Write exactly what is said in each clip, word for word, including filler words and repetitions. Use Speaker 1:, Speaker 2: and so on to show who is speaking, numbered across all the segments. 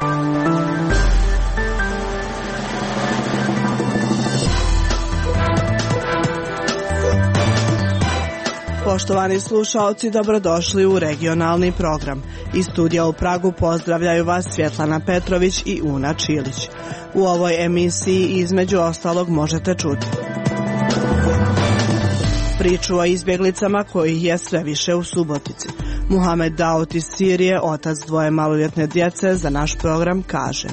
Speaker 1: Poštovani slušaoci, dobrodošli u regionalni program. Iz studija u Pragu pozdravljaju vas Svjetlana Petrović i Una Čilić. U ovoj emisiji između ostalog možete čuti priču o izbjeglicama kojih je sve više u Subotici. Muhamed Daut iz Sirije, otac dvoje maloljetne djece, za naš program kaže: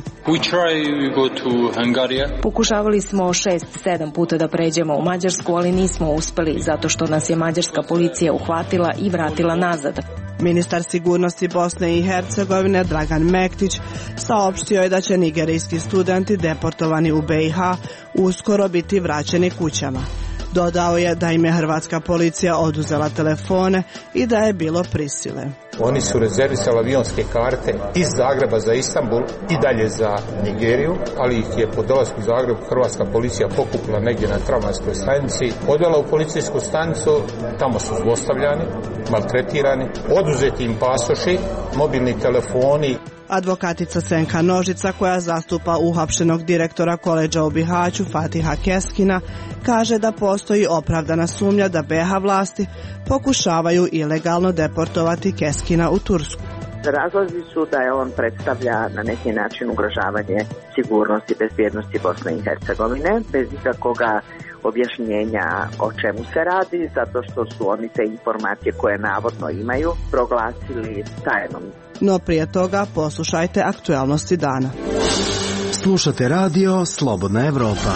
Speaker 2: Pokušavali smo šest, sedam puta da pređemo u Mađarsku, ali nismo uspjeli zato što nas je mađarska policija uhvatila i vratila nazad.
Speaker 1: Ministar sigurnosti Bosne i Hercegovine Dragan Mektić saopštio je da će nigerijski studenti deportovani u be i ha uskoro biti vraćeni kućama. Dodao je da im je hrvatska policija oduzela telefone i da je bilo prisile.
Speaker 3: Oni su rezervisali avionske karte iz Zagreba za Istanbul i dalje za Nigeriju, ali ih je po dolasku u Zagreb hrvatska policija pokupila negdje na tramvajskoj stanici, odvela u policijsku stanicu, tamo su zlostavljani, maltretirani, oduzeti im pasoši, mobilni telefoni.
Speaker 1: Advokatica Senka Nožica, koja zastupa uhapšenog direktora koledža u Bihaću Fatiha Keskina, kaže da postoji opravdana sumnja da be ha vlasti pokušavaju ilegalno deportovati Keskina u Tursku.
Speaker 4: Razlozi su da je on predstavlja na neki način ugrožavanje sigurnosti i bezbjednosti Bosne i Hercegovine, bez ikakvoga objašnjenja o čemu se radi, zato što su oni te informacije koje navodno imaju proglasili tajnom.
Speaker 1: No prije toga poslušajte aktualnosti dana.
Speaker 5: Slušate radio Slobodna Evropa.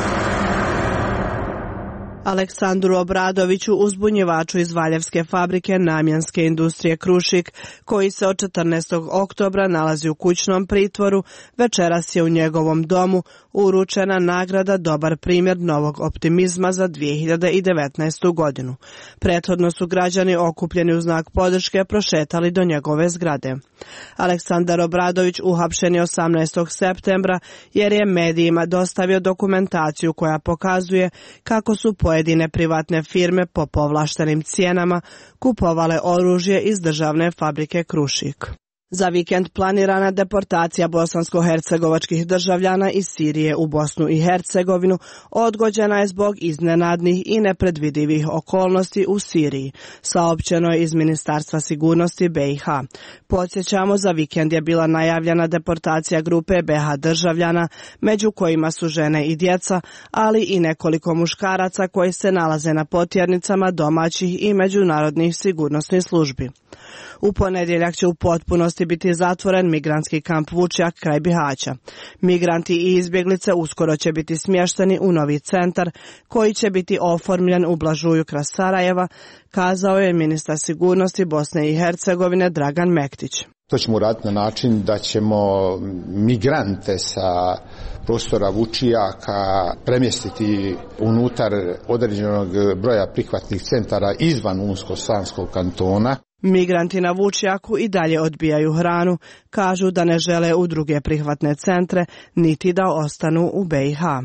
Speaker 1: Aleksandru Obradoviću, uzbunjivaču iz Valjevske fabrike namjenske industrije Krušik, koji se od četrnaestog oktobra nalazi u kućnom pritvoru, večeras je u njegovom domu uručena nagrada Dobar primjer novog optimizma za dvije hiljade devetnaestu. godinu. Prethodno su građani okupljeni u znak podrške prošetali do njegove zgrade. Aleksandar Obradović uhapšen je osamnaestog septembra jer je medijima dostavio dokumentaciju koja pokazuje kako su pojedine privatne firme po povlaštenim cijenama kupovale oružje iz državne fabrike Krušik. Za vikend planirana deportacija bosansko-hercegovačkih državljana iz Sirije u Bosnu i Hercegovinu odgođena je zbog iznenadnih i nepredvidivih okolnosti u Siriji, saopćeno je iz Ministarstva sigurnosti be i ha. Podsjećamo, za vikend je bila najavljena deportacija grupe be ha državljana, među kojima su žene i djeca, ali i nekoliko muškaraca koji se nalaze na potjernicama domaćih i međunarodnih sigurnosnih službi. U ponedjeljak će u potpunosti biti zatvoren migrantski kamp Vučjak kraj Bihaća. Migranti i izbjeglice uskoro će biti smješteni u novi centar koji će biti oformljen u Blažuju kraj Sarajeva, kazao je ministar sigurnosti Bosne i Hercegovine Dragan Mektić.
Speaker 3: To ćemo uraditi na način da ćemo migrante sa prostora Vučijaka premjestiti unutar određenog broja prihvatnih centara izvan Unsko-Sanskog kantona.
Speaker 1: Migranti na Vučjaku i dalje odbijaju hranu, kažu da ne žele u druge prihvatne centre, niti da ostanu u be i ha.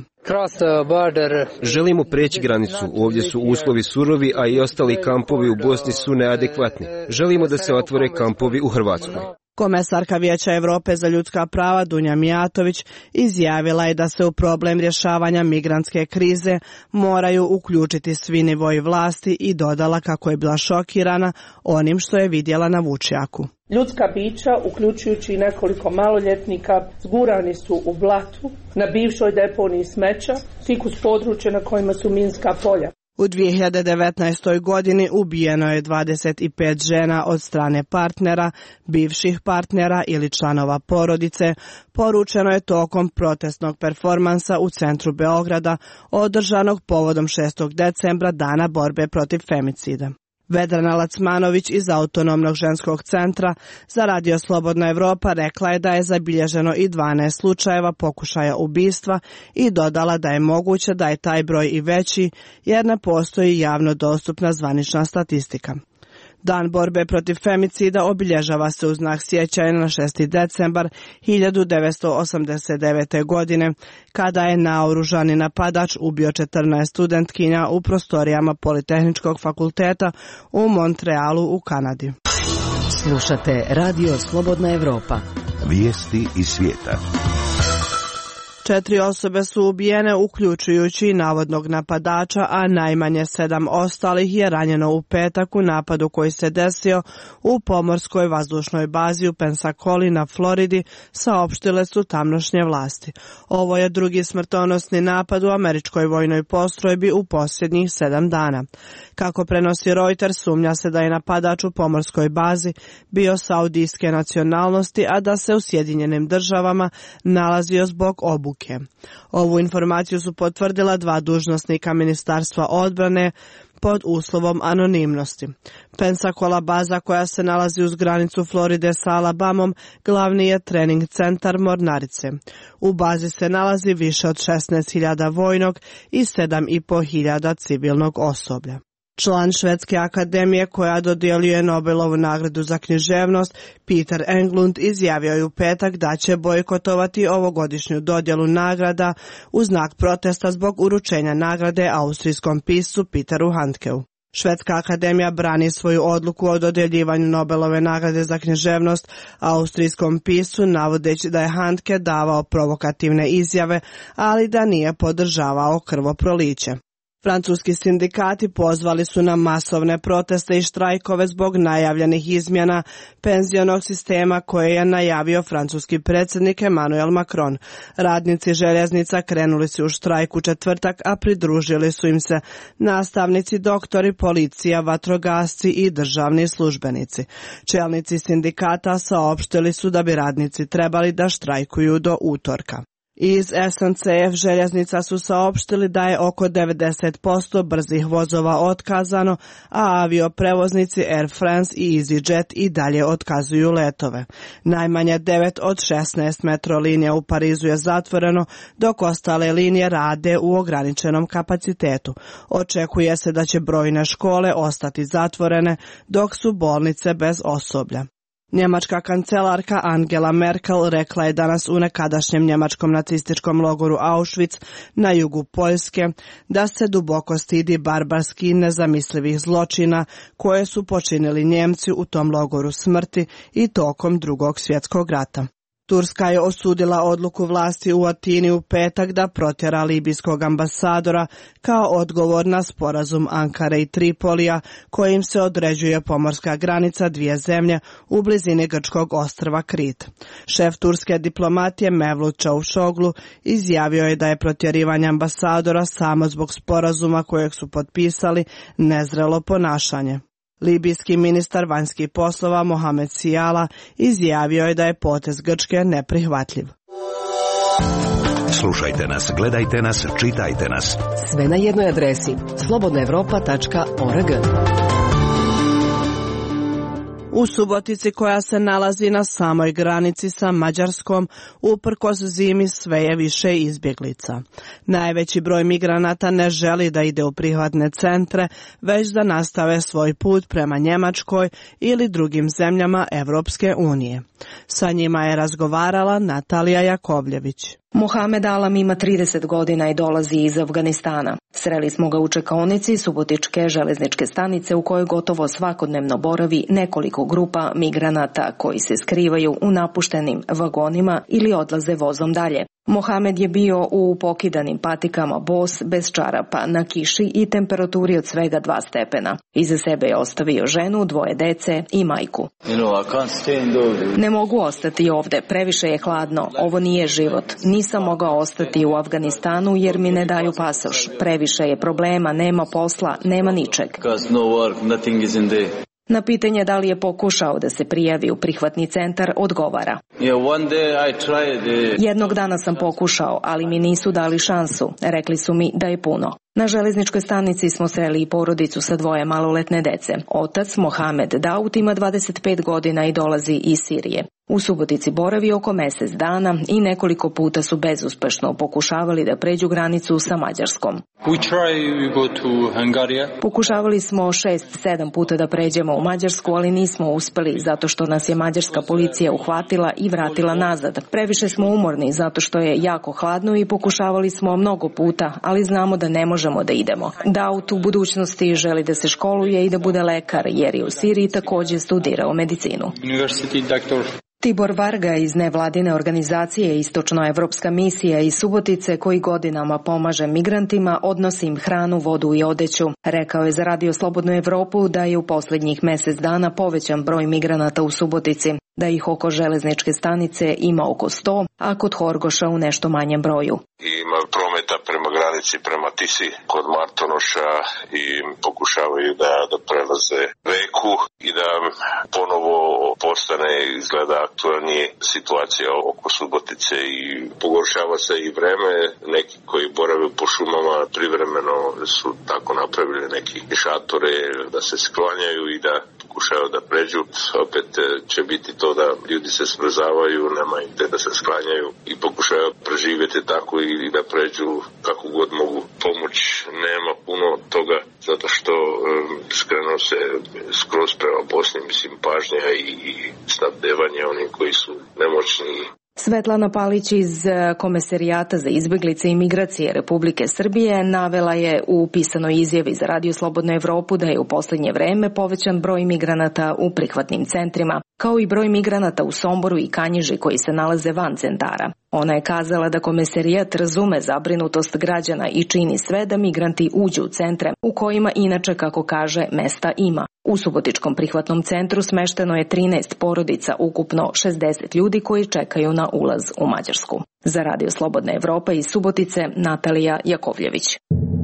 Speaker 6: Želimo preći granicu, ovdje su uslovi surovi, a i ostali kampovi u Bosni su neadekvatni. Želimo da se otvore kampovi u Hrvatskoj.
Speaker 1: Komesarka Vijeća Europe za ljudska prava Dunja Mijatović izjavila je da se u problem rješavanja migrantske krize moraju uključiti svi nivoji vlasti i dodala kako je bila šokirana onim što je vidjela na Vučjaku.
Speaker 7: Ljudska bića, uključujući i nekoliko maloljetnika, zgurani su u blatu, na bivšoj deponiji smeća, fikus područja na kojima su minska polja.
Speaker 1: U dvije hiljade devetnaestoj. godini ubijeno je dvadeset pet žena od strane partnera, bivših partnera ili članova porodice, poručeno je tokom protestnog performansa u centru Beograda, održanog povodom šestog decembra, dana borbe protiv femicida. Vedrana Lacmanović iz Autonomnog ženskog centra za Radio Slobodna Evropa rekla je da je zabilježeno i dvanaest slučajeva pokušaja ubistva i dodala da je moguće da je taj broj i veći jer ne postoji javno dostupna zvanična statistika. Dan borbe protiv femicida obilježava se u znak sjećanja na šesti decembar hiljadu devetsto osamdeset devete. godine, kada je naoružani napadač ubio četrnaest studentkinja u prostorijama Politehničkog fakulteta u Montrealu u Kanadi.
Speaker 2: Slušate Radio Slobodna Evropa,
Speaker 8: Vijesti iz svijeta.
Speaker 1: Četiri osobe su ubijene, uključujući navodnog napadača, a najmanje sedam ostalih je ranjeno u petak u napadu koji se desio u pomorskoj vazdušnoj bazi u Pensacoli na Floridi, saopštile su tamošnje vlasti. Ovo je drugi smrtonosni napad u američkoj vojnoj postrojbi u posljednjih sedam dana. Kako prenosi Reuters, sumnja se da je napadač u pomorskoj bazi bio saudijske nacionalnosti, a da se u Sjedinjenim državama nalazio zbog obuke. Ovu informaciju su potvrdila dva dužnosnika Ministarstva odbrane pod uslovom anonimnosti. Pensacola baza, koja se nalazi uz granicu Floride sa Alabamom, glavni je trening centar mornarice. U bazi se nalazi više od šesnaest hiljada vojnog i sedam i po hiljada civilnog osoblja. Član Švedske akademije koja dodjeljuje Nobelovu nagradu za književnost, Peter Englund, izjavio je u petak da će bojkotovati ovogodišnju dodjelu nagrada u znak protesta zbog uručenja nagrade austrijskom piscu Peteru Handkeu. Švedska akademija brani svoju odluku o dodjeljivanju Nobelove nagrade za književnost austrijskom piscu, navodeći da je Handke davao provokativne izjave, ali da nije podržavao krvoproliće. Francuski sindikati pozvali su na masovne proteste i štrajkove zbog najavljenih izmjena penzionog sistema koje je najavio francuski predsjednik Emmanuel Macron. Radnici željeznica krenuli su u štrajk u četvrtak, a pridružili su im se nastavnici, doktori, policija, vatrogasci i državni službenici. Čelnici sindikata saopštili su da bi radnici trebali da štrajkuju do utorka. Iz S N C F željeznica su saopštili da je oko devedeset posto brzih vozova otkazano, a avioprevoznici Air France i EasyJet i dalje otkazuju letove. Najmanje devet od šesnaest metro linija u Parizu je zatvoreno, dok ostale linije rade u ograničenom kapacitetu. Očekuje se da će brojne škole ostati zatvorene, dok su bolnice bez osoblja. Njemačka kancelarka Angela Merkel rekla je danas u nekadašnjem njemačkom nacističkom logoru Auschwitz na jugu Poljske da se duboko stidi barbarski nezamislivih zločina koje su počinili Njemci u tom logoru smrti i tokom Drugog svjetskog rata. Turska je osudila odluku vlasti u Atini u petak da protjera libijskog ambasadora kao odgovor na sporazum Ankare i Tripolija kojim se određuje pomorska granica dvije zemlje u blizini grčkog ostrva Krit. Šef turske diplomatije Mevlut Čavuşoglu izjavio je da je protjerivanje ambasadora samo zbog sporazuma kojeg su potpisali nezrelo ponašanje. Libijski ministar vanjskih poslova Mohamed Sijala izjavio je da je potez Grčke neprihvatljiv.
Speaker 8: Slušajte nas, gledajte nas, čitajte nas.
Speaker 9: Sve na jednoj adresi slobodna evropa tačka org.
Speaker 1: U Subotici, koja se nalazi na samoj granici sa Mađarskom, uprkos zimi sve je više izbjeglica. Najveći broj migranata ne želi da ide u prihvatne centre, već da nastave svoj put prema Njemačkoj ili drugim zemljama Evropske unije. Sa njima je razgovarala Natalija Jakovljević.
Speaker 2: Mohamed Alam ima trideset godina i dolazi iz Afganistana. Sreli smo ga u čekaonici Subotičke železničke stanice u kojoj gotovo svakodnevno boravi nekoliko grupa migranata koji se skrivaju u napuštenim vagonima ili odlaze vozom dalje. Mohamed je bio u pokidanim patikama bos, bez čarapa, na kiši i temperaturi od svega dva stepena. Iza sebe je ostavio ženu, dvoje dece i majku. Ne mogu ostati ovde, previše je hladno, ovo nije život. Nisam mogao ostati u Afganistanu jer mi ne daju pasoš. Previše je problema, nema posla, nema ničeg. Na pitanje da li je pokušao da se prijavi u prihvatni centar, odgovara. Jednog dana sam pokušao, ali mi nisu dali šansu. Rekli su mi da je puno. Na železničkoj stanici smo sreli i porodicu sa dvoje maloletne dece. Otac, Mohamed Daud, ima dvadeset pet godina i dolazi iz Sirije. U Subotici boravi oko mjesec dana i nekoliko puta su bezuspešno pokušavali da pređu granicu sa Mađarskom. Pokušavali smo šest sedam puta da pređemo u Mađarsku, ali nismo uspeli zato što nas je mađarska policija uhvatila i vratila nazad. Previše smo umorni zato što je jako hladno i pokušavali smo mnogo puta, ali znamo da ne možemo da idemo. Daud u budućnosti želi da se školuje i da bude lekar, jer je u Siriji također studirao medicinu. Tibor Varga iz nevladine organizacije Istočnoevropska misija iz Subotice, koji godinama pomaže migrantima, odnosi im hranu, vodu i odeću. Rekao je za Radio Slobodnu Evropu da je u posljednjih mjesec dana povećan broj migranata u Subotici, da ih oko železničke stanice ima oko sto, a kod Horgoša u nešto manjem broju.
Speaker 10: Ima prometa prema granici, prema Tisi kod Martonoša i pokušavaju da, da prelaze reku i da ponovo postane izgleda aktualnije situacija oko Subotice i pogoršava se i vreme. Neki koji borave po šumama privremeno su tako napravili neki šatore da se sklanjaju i da pokušaju da pređu. Opet će biti to da ljudi se smrzavaju, nema im te da se sklanjaju i pokušaju preživjeti tako i da pređu kako god mogu. Pomoć nema puno toga zato što um, skrenuo se skroz prema Bosni, mislim, pažnja i, i snabdevanje onim koji su nemoćni.
Speaker 2: Svetlana Palić iz Komesarijata za izbjeglice i migracije Republike Srbije navela je u pisanoj izjavi za Radio Slobodnu Evropu da je u posljednje vreme povećan broj migranata u prihvatnim centrima, kao i broj migranata u Somboru i Kanjiži koji se nalaze van centara. Ona je kazala da Komesarijat razume zabrinutost građana i čini sve da migranti uđu u centre, u kojima inače, kako kaže, mesta ima. U Subotičkom prihvatnom centru smešteno je trinaest porodica, ukupno šezdeset ljudi koji čekaju na ulaz u Mađarsku. Za Radio Slobodna Evropa iz Subotice, Natalija Jakovljević.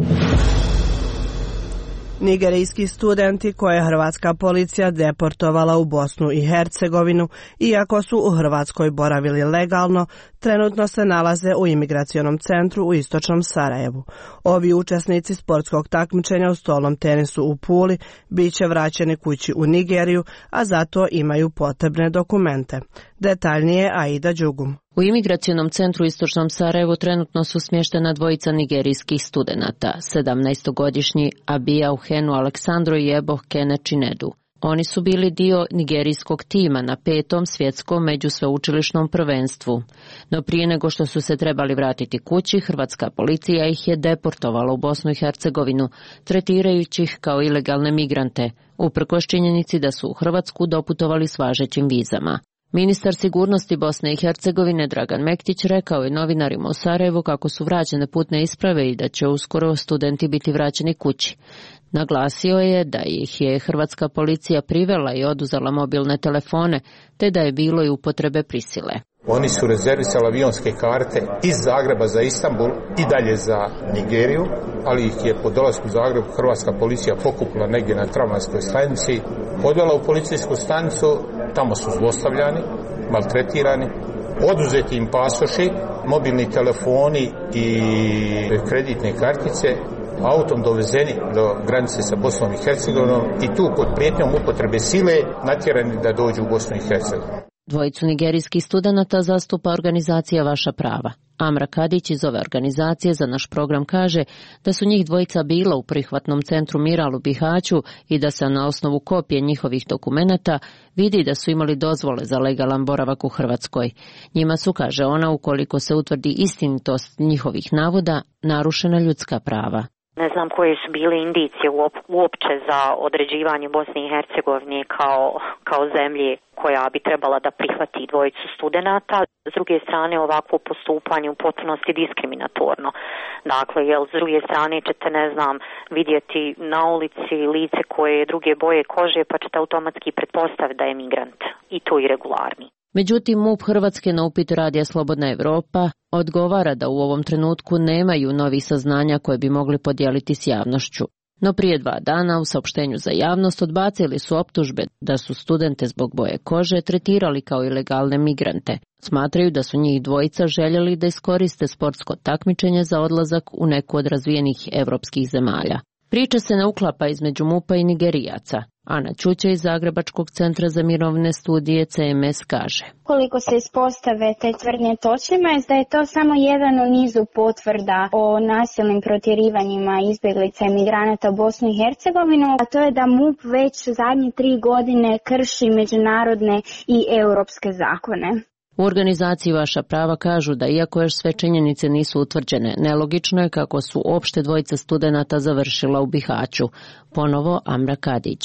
Speaker 1: Nigerijski studenti koje je hrvatska policija deportovala u Bosnu i Hercegovinu, iako su u Hrvatskoj boravili legalno, trenutno se nalaze u imigracionom centru u istočnom Sarajevu. Ovi učesnici sportskog takmičenja u stolnom tenisu u Puli bit će vraćeni kući u Nigeriju, a zato imaju potrebne dokumente. Detaljnije Aida Đugum.
Speaker 11: U imigracionom centru u istočnom Sarajevu trenutno su smještena dvojica nigerijskih studenata, sedamnaestogodišnji Abija Uhenu Aleksandro i Eboh Kene Chinedu. Oni su bili dio nigerijskog tima na petom svjetskom međusveučilišnom prvenstvu. No prije nego što su se trebali vratiti kući, hrvatska policija ih je deportovala u Bosnu i Hercegovinu, tretirajući ih kao ilegalne migrante, uprkos činjenici da su u Hrvatsku doputovali s važećim vizama. Ministar sigurnosti Bosne i Hercegovine Dragan Mektić rekao je novinarima u Sarajevu kako su vraćene putne isprave i da će uskoro studenti biti vraćeni kući. Naglasio je da ih je hrvatska policija privela i oduzela mobilne telefone, te da je bilo i upotrebe prisile.
Speaker 3: Oni su rezervisali avionske karte iz Zagreba za Istanbul i dalje za Nigeriju, ali ih je po dolasku u Zagreb hrvatska policija pokupila negdje na tramvajskoj stanici, odvela u policijsku stanicu, tamo su zlostavljani, maltretirani, oduzeti im pasoši, mobilni telefoni i kreditne kartice, autom dovezeni do granice sa Bosnom i Hercegovinom i tu pod prijetnjom upotrebe sile natjerani da dođu u Bosnu i Hercegovinu.
Speaker 11: Dvojicu nigerijskih studenata zastupa organizacija Vaša prava. Amra Kadić iz ove organizacije za naš program kaže da su njih dvojica bila u prihvatnom centru Miral u Bihaću i da se na osnovu kopije njihovih dokumenata vidi da su imali dozvole za legalan boravak u Hrvatskoj. Njima su, kaže ona, ukoliko se utvrdi istinitost njihovih navoda, narušena ljudska prava.
Speaker 12: Ne znam koje su bile indicije uopće za određivanje Bosne i Hercegovine kao, kao zemlje koja bi trebala da prihvati dvojicu studenata. S druge strane, ovakvo postupanje u potpunosti diskriminatorno. Dakle, jel, s druge strane ćete, ne znam, vidjeti na ulici lice koje je druge boje kože, pa ćete automatski pretpostaviti da je migrant i to irregularni.
Speaker 11: Međutim, MUP Hrvatske na upit Radija Slobodna Evropa odgovara da u ovom trenutku nemaju novih saznanja koje bi mogli podijeliti s javnošću. No prije dva dana u saopštenju za javnost odbacili su optužbe da su studente zbog boje kože tretirali kao ilegalne migrante. Smatraju da su njih dvojica željeli da iskoriste sportsko takmičenje za odlazak u neku od razvijenih evropskih zemalja. Priča se ne uklapa između MUP-a i Nigerijaca. Ana Ćuća iz Zagrebačkog centra za mirovne studije C M S kaže.
Speaker 13: Koliko se ispostave te tvrdnje točnima je da je to samo jedan u nizu potvrda o nasilnim protjerivanjima izbjeglica i migranata u Bosnu i Hercegovinu, a to je da MUP već zadnje tri godine krši međunarodne i europske zakone.
Speaker 11: U organizaciji Vaša prava kažu da iako još sve činjenice nisu utvrđene, nelogično je kako su opšte dvojica studenata završila u Bihaću. Ponovo Amra Kadić.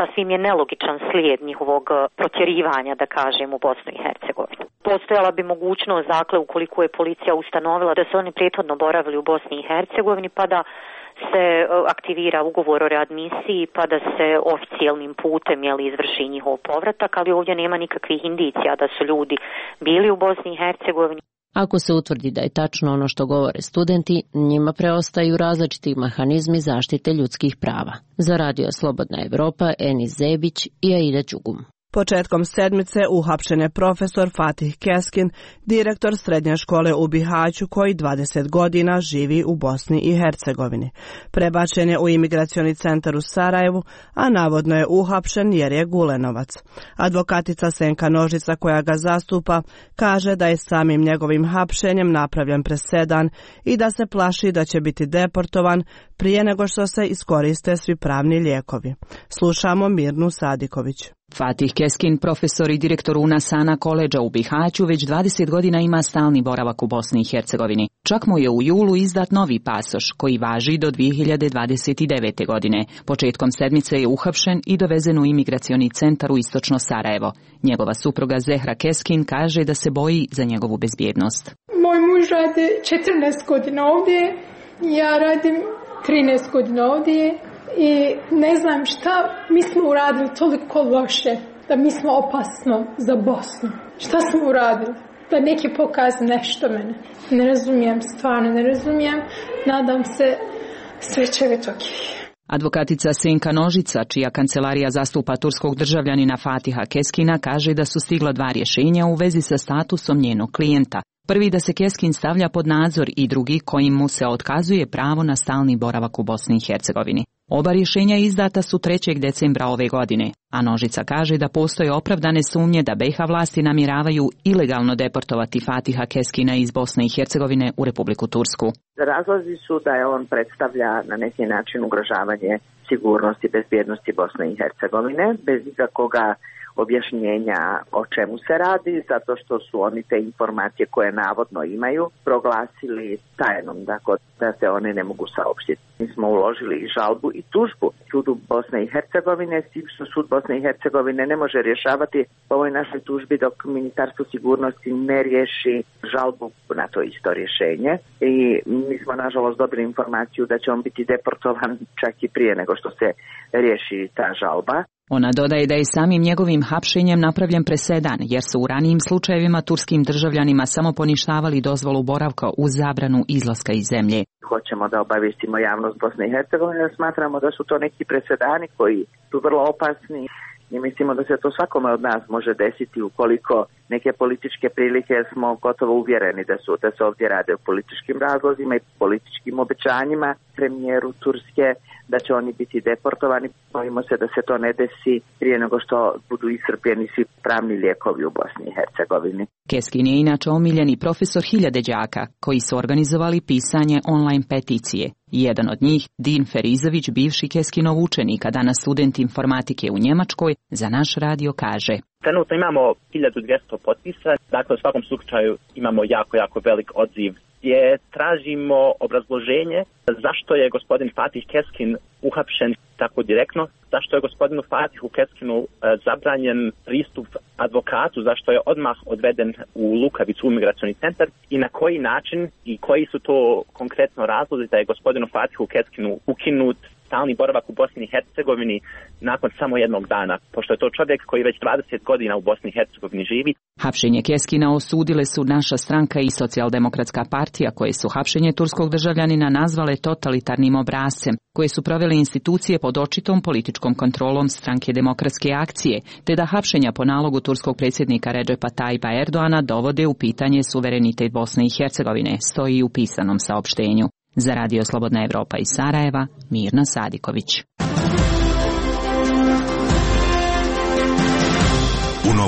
Speaker 12: sasvim je nelogičan slijed njihovog protjerivanja, da kažem, u Bosnu i Hercegovinu. Postojala bi mogućnost, dakle, ukoliko je policija ustanovila da su oni prethodno boravili u Bosni i Hercegovini, pa da se aktivira ugovor o readmisiji, pa da se oficijalnim putem jeli, izvrši njihov povratak, ali ovdje nema nikakvih indicija da su ljudi bili u Bosni i Hercegovini.
Speaker 11: Ako se utvrdi da je tačno ono što govore studenti, njima preostaju različiti mehanizmi zaštite ljudskih prava. Za Radio Slobodna Evropa, Enis Zebić i Aida Đugum.
Speaker 1: Početkom sedmice uhapšen je profesor Fatih Keskin, direktor srednje škole u Bihaću koji dvadeset godina živi u Bosni i Hercegovini. Prebačen je u imigracioni centar u Sarajevu, a navodno je uhapšen jer je Gulenovac. Advokatica Senka Nožica koja ga zastupa kaže da je samim njegovim hapšenjem napravljen presedan i da se plaši da će biti deportovan prije nego što se iskoriste svi pravni lijekovi. Slušamo Mirnu Sadiković.
Speaker 14: Fatih Keskin, profesor i direktor Unasana koledža u Bihaću, već dvadeset godina ima stalni boravak u Bosni i Hercegovini. Čak mu je u julu izdat novi pasoš, koji važi do dvije hiljade dvadeset devete. godine. Početkom sedmice je uhapšen i dovezen u imigracioni centar u istočno Sarajevo. Njegova supruga Zehra Keskin kaže da se boji za njegovu bezbjednost.
Speaker 15: Moj muž radi četrnaest godina ovdje, ja radim trinaest godina ovdje. I ne znam šta mi smo uradili toliko loše, da mi smo opasno za Bosnu. Šta smo uradili? Da neki pokazuje nešto mene. Ne razumijem, stvarno ne razumijem. Nadam se sve će biti ok.
Speaker 14: Advokatica Senka Nožica, čija kancelarija zastupa turskog državljanina Fatiha Keskina, kaže da su stigla dva rješenja u vezi sa statusom njenog klijenta. Prvi da se Keskin stavlja pod nadzor i drugi kojim mu se otkazuje pravo na stalni boravak u Bosni i Hercegovini. Oba rješenja izdata su trećeg decembra ove godine, a Nožica kaže da postoje opravdane sumnje da B i H vlasti namjeravaju ilegalno deportovati Fatiha Keskina iz Bosne i Hercegovine u Republiku Tursku.
Speaker 4: Razlozi su da je on predstavlja na neki način ugrožavanje sigurnosti i bezbjednosti Bosne i Hercegovine, bez ikakvoga objašnjenja o čemu se radi, zato što su oni te informacije koje navodno imaju proglasili tajnom, dakle da se one ne mogu saopštiti. Mi smo uložili i žalbu i tužbu sudu Bosne i Hercegovine, s tim što sud Bosne i Hercegovine ne može rješavati po ovoj našoj tužbi dok Ministarstvo sigurnosti ne riješi žalbu na to isto rješenje. I mi smo nažalost dobili informaciju da će on biti deportovan čak i prije nego što se riješi ta žalba.
Speaker 14: Ona dodaje da je samim njegovim hapšenjem napravljen presedan, jer su u ranijim slučajevima turskim državljanima samo poništavali dozvolu boravka uz zabranu izlaska iz zemlje.
Speaker 4: Hoćemo da obavijestimo javnost Bosne i Hercegovine, smatramo da su to neki presedani koji su vrlo opasni i mislimo da se to svakome od nas može desiti ukoliko neke političke prilike smo gotovo uvjereni da su da se ovdje rade o političkim razlozima i političkim obećanjima premijeru Turske da će oni biti deportovani. Bojimo se da se to ne desi prije nego što budu iscrpljeni svi pravni lijekovi u Bosni i Hercegovini.
Speaker 14: Keskin je inače omiljeni profesor hiljade đaka koji su organizovali pisanje online peticije. Jedan od njih, Din Ferizović, bivši Keskinov učenik, a danas student informatike u Njemačkoj, za naš radio kaže:
Speaker 16: Trenutno imamo hiljadu dvjesto potpisa, dakle u svakom slučaju imamo jako, jako velik odziv gdje tražimo obrazloženje zašto je gospodin Fatih Keskin uhapšen tako direktno, zašto je gospodinu Fatihu Keskinu zabranjen pristup advokatu, zašto je odmah odveden u Lukavicu u migracioni centar i na koji način i koji su to konkretno razlozi da je gospodinu Fatihu Keskinu ukinut stalni boravak u Bosni i Hercegovini nakon samo jednog dana, pošto je to čovjek koji već dvadeset godina u Bosni i Hercegovini živi.
Speaker 14: Hapšenje Keskina osudile su naša stranka i Socijaldemokratska partija, koje su hapšenje turskog državljanina nazvale totalitarnim obrascem, koje su provele institucije pod očitom političkom kontrolom Stranke demokratske akcije, te da hapšenja po nalogu turskog predsjednika Redžepa Tajba Erdoana dovode u pitanje suverenitet Bosne i Hercegovine, stoji u pisanom saopštenju. Za Radio Slobodna Evropa iz Sarajeva, Mirna Sadiković.
Speaker 8: U Novom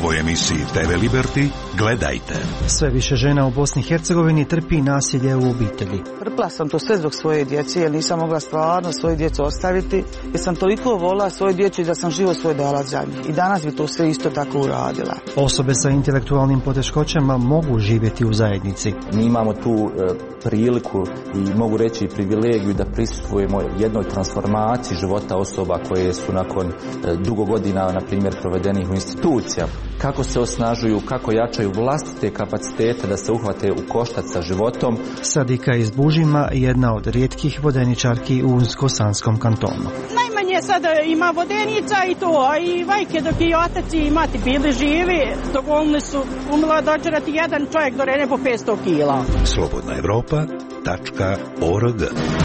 Speaker 8: novoj emisiji te ve Liberty gledajte.
Speaker 17: Sve više žena u Bosni i Hercegovini trpi nasilje u obitelji.
Speaker 18: Trpila sam to sve zbog svoje djece jer nisam mogla stvarno svoju djecu ostaviti jer sam toliko volila svoju djecu da sam život svoj dala za njih. I danas bi to sve isto tako uradila.
Speaker 17: Osobe sa intelektualnim poteškoćama mogu živjeti u zajednici.
Speaker 19: Mi imamo tu e, priliku i mogu reći privilegiju da prisustvujemo jednoj transformaciji života osoba koje su nakon e, dugo godina, na primjer, provedenih u institucija. Kako se osnažuju, kako jačaju vlastite kapacitete da se uhvate u koštac sa životom.
Speaker 17: Sadika iz Bužima, jedna od rijetkih vodeničarki u Unsko-Sanskom kantonu.
Speaker 20: Najmanje sada ima vodenica i to, a i vajke dok i otaci i mati bili živi, dovoljni su umila dođerati jedan čovjek do rene po petsto kila.
Speaker 8: slobodna evropa tačka org.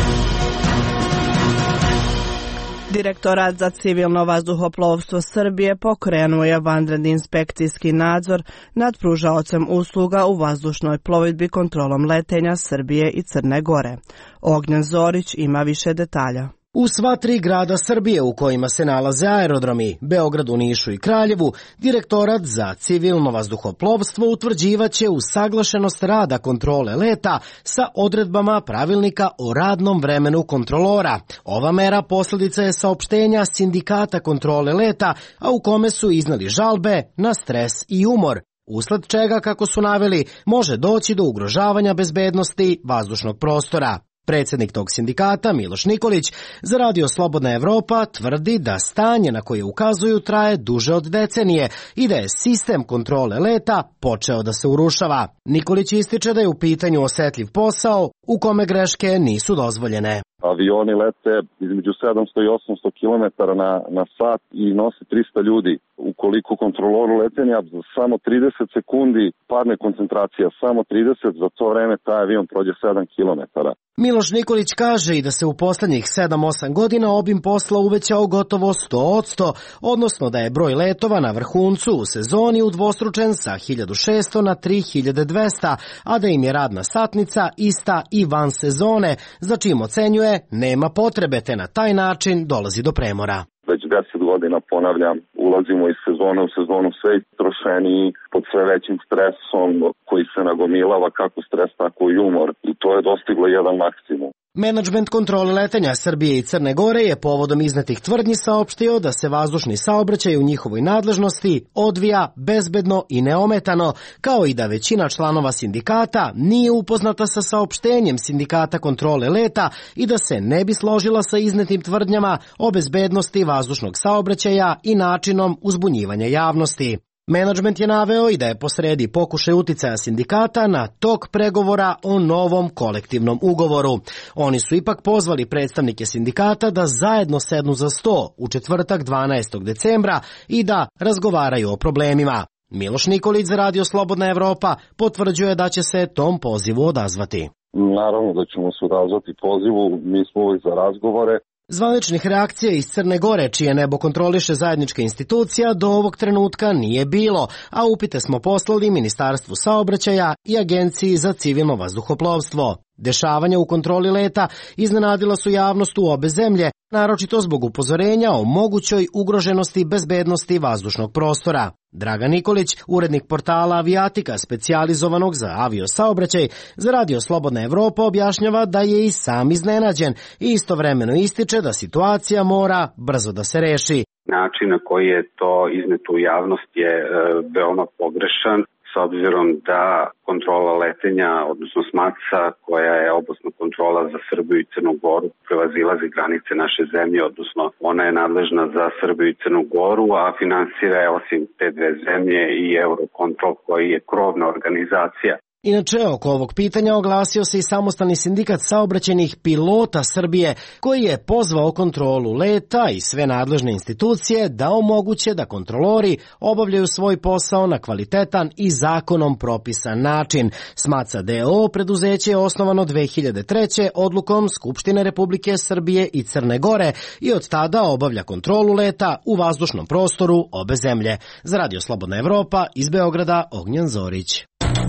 Speaker 1: Direktorat za civilno vazduhoplovstvo Srbije pokrenuo je vanredni inspekcijski nadzor nad pružaocem usluga u vazdušnoj plovidbi kontrolom letenja Srbije i Crne Gore. Ognjen Zorić ima više detalja.
Speaker 21: U sva tri grada Srbije u kojima se nalaze aerodromi, Beogradu, Nišu i Kraljevu, Direktorat za civilno vazduhoplovstvo utvrđivaće usaglašenost rada kontrole leta sa odredbama pravilnika o radnom vremenu kontrolora. Ova mera posljedica je saopštenja sindikata kontrole leta, a u kome su iznali žalbe na stres i umor, usled čega, kako su naveli, može doći do ugrožavanja bezbednosti vazdušnog prostora. Predsjednik tog sindikata, Miloš Nikolić, za Radio Slobodna Evropa tvrdi da stanje na koje ukazuju traje duže od decenije i da je sistem kontrole leta počeo da se urušava. Nikolić ističe da je u pitanju osetljiv posao u kome greške nisu dozvoljene.
Speaker 22: Avioni lete između sedamsto i osamsto kilometara na, na sat i nose trista ljudi. Ukoliko kontroloru letenja za samo trideset sekundi padne koncentracija, samo trideset, za to vreme taj avion prođe sedam kilometara.
Speaker 21: Miloš Nikolić kaže i da se u posljednjih sedam osam godina obim posla uvećao gotovo sto posto, odnosno da je broj letova na vrhuncu u sezoni udvostručen sa hiljadu šesto na tri hiljade dvesta, a da im je radna satnica ista i van sezone, za čim ocenjuje nema potrebe, te na taj način dolazi do premora.
Speaker 22: Već deset godina, ponavljam, ulazimo iz sezone u sezonu sve istrošeni pod sve većim stresom koji se nagomilava, kako stres, tako i umor, i to je dostiglo jedan maksimum.
Speaker 21: Menadžment kontrole letenja Srbije i Crne Gore je povodom iznetih tvrdnji saopštio da se vazdušni saobraćaj u njihovoj nadležnosti odvija bezbedno i neometano, kao i da većina članova sindikata nije upoznata sa saopštenjem sindikata kontrole leta i da se ne bi složila sa iznetim tvrdnjama o bezbednosti vazdušnog saobraćaja i načinom uzbunjivanja javnosti. Menadžment je naveo i da je posredi pokušaj uticaja sindikata na tok pregovora o novom kolektivnom ugovoru. Oni su ipak pozvali predstavnike sindikata da zajedno sednu za sto u četvrtak dvanaestog decembra i da razgovaraju o problemima. Miloš Nikolić za Radio Slobodna Evropa potvrđuje da će se tom pozivu odazvati.
Speaker 22: Naravno da ćemo se odazvati pozivu, mi smo uvijek za razgovore.
Speaker 21: Zvaničnih reakcija iz Crne Gore, čije nebo kontroliše zajednička institucija, do ovog trenutka nije bilo, a upite smo poslali Ministarstvu saobraćaja i Agenciji za civilno vazduhoplovstvo. Dešavanja u kontroli leta iznenadila su javnost u obe zemlje, naročito zbog upozorenja o mogućoj ugroženosti bezbednosti vazdušnog prostora. Dragan Nikolić, urednik portala Avijatika, specijalizovanog za aviosaobraćaj, za Radio Slobodna Evropa objašnjava da je i sam iznenađen i istovremeno ističe da situacija mora brzo da se reši.
Speaker 23: Način na koji je to izneto u javnost je e, veoma pogrešan, s obzirom da kontrola letenja, odnosno SMATSA, koja je oblasna kontrola za Srbiju i Crnu Goru, prevazilazi granice naše zemlje, odnosno ona je nadležna za Srbiju i Crnu Goru, a finansira je osim te dve zemlje i Eurocontrol, koji je krovna organizacija.
Speaker 21: Inače, oko ovog pitanja oglasio se i samostalni sindikat saobraćajnih pilota Srbije, koji je pozvao kontrolu leta i sve nadležne institucije da omoguće da kontrolori obavljaju svoj posao na kvalitetan i zakonom propisan način. SMATSA d o o preduzeće je osnovano dve hiljade treće odlukom Skupštine Republike Srbije i Crne Gore i od tada obavlja kontrolu leta u vazdušnom prostoru obe zemlje. Za Radio Slobodna Evropa iz Beograda, Ognjen Zorić.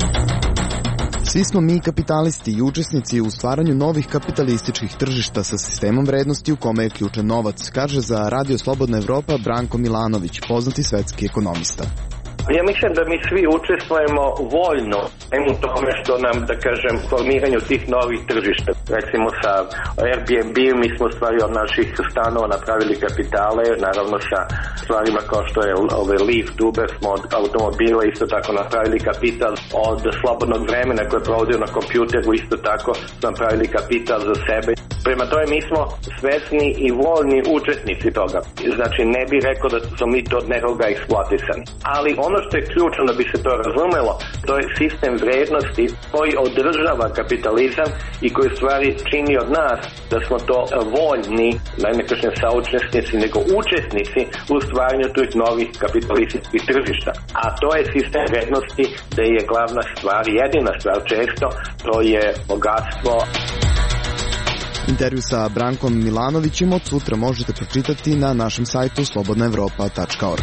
Speaker 24: Svi smo mi kapitalisti i učesnici u stvaranju novih kapitalističkih tržišta sa sistemom vrednosti u kome je ključan novac, kaže za Radio Slobodna Evropa Branko Milanović, poznati svetski ekonomista.
Speaker 5: Ja mislim da mi svi učestvujemo voljno u tome što nam, da kažem, formiranju tih novih tržišta. Recimo sa Airbnb mi smo stvari od naših stanova napravili kapitale, naravno sa stvarima kao što je ove Lyft, Uber smo od automobila isto tako napravili kapital, od slobodnog vremena koje provodio na kompjuteru isto tako napravili kapital za sebe. Prema tome mi smo svesni i voljni učesnici toga. Znači ne bi rekao da smo mi to od nekoga eksploatisani. Ali ono što je ključno da bi se to razumelo, to je sistem vrednosti koji održava kapitalizam i koji u stvari čini od nas da smo to voljni, ne kažem saučesnici, nego učesnici u stvaranju tih novih kapitalističkih tržišta. A to je sistem vrednosti da je glavna stvar, jedina stvar često, to je bogatstvo.
Speaker 24: Intervju sa Brankom Milanovićem od sutra možete pročitati na našem sajtu slobodna evropa tačka org.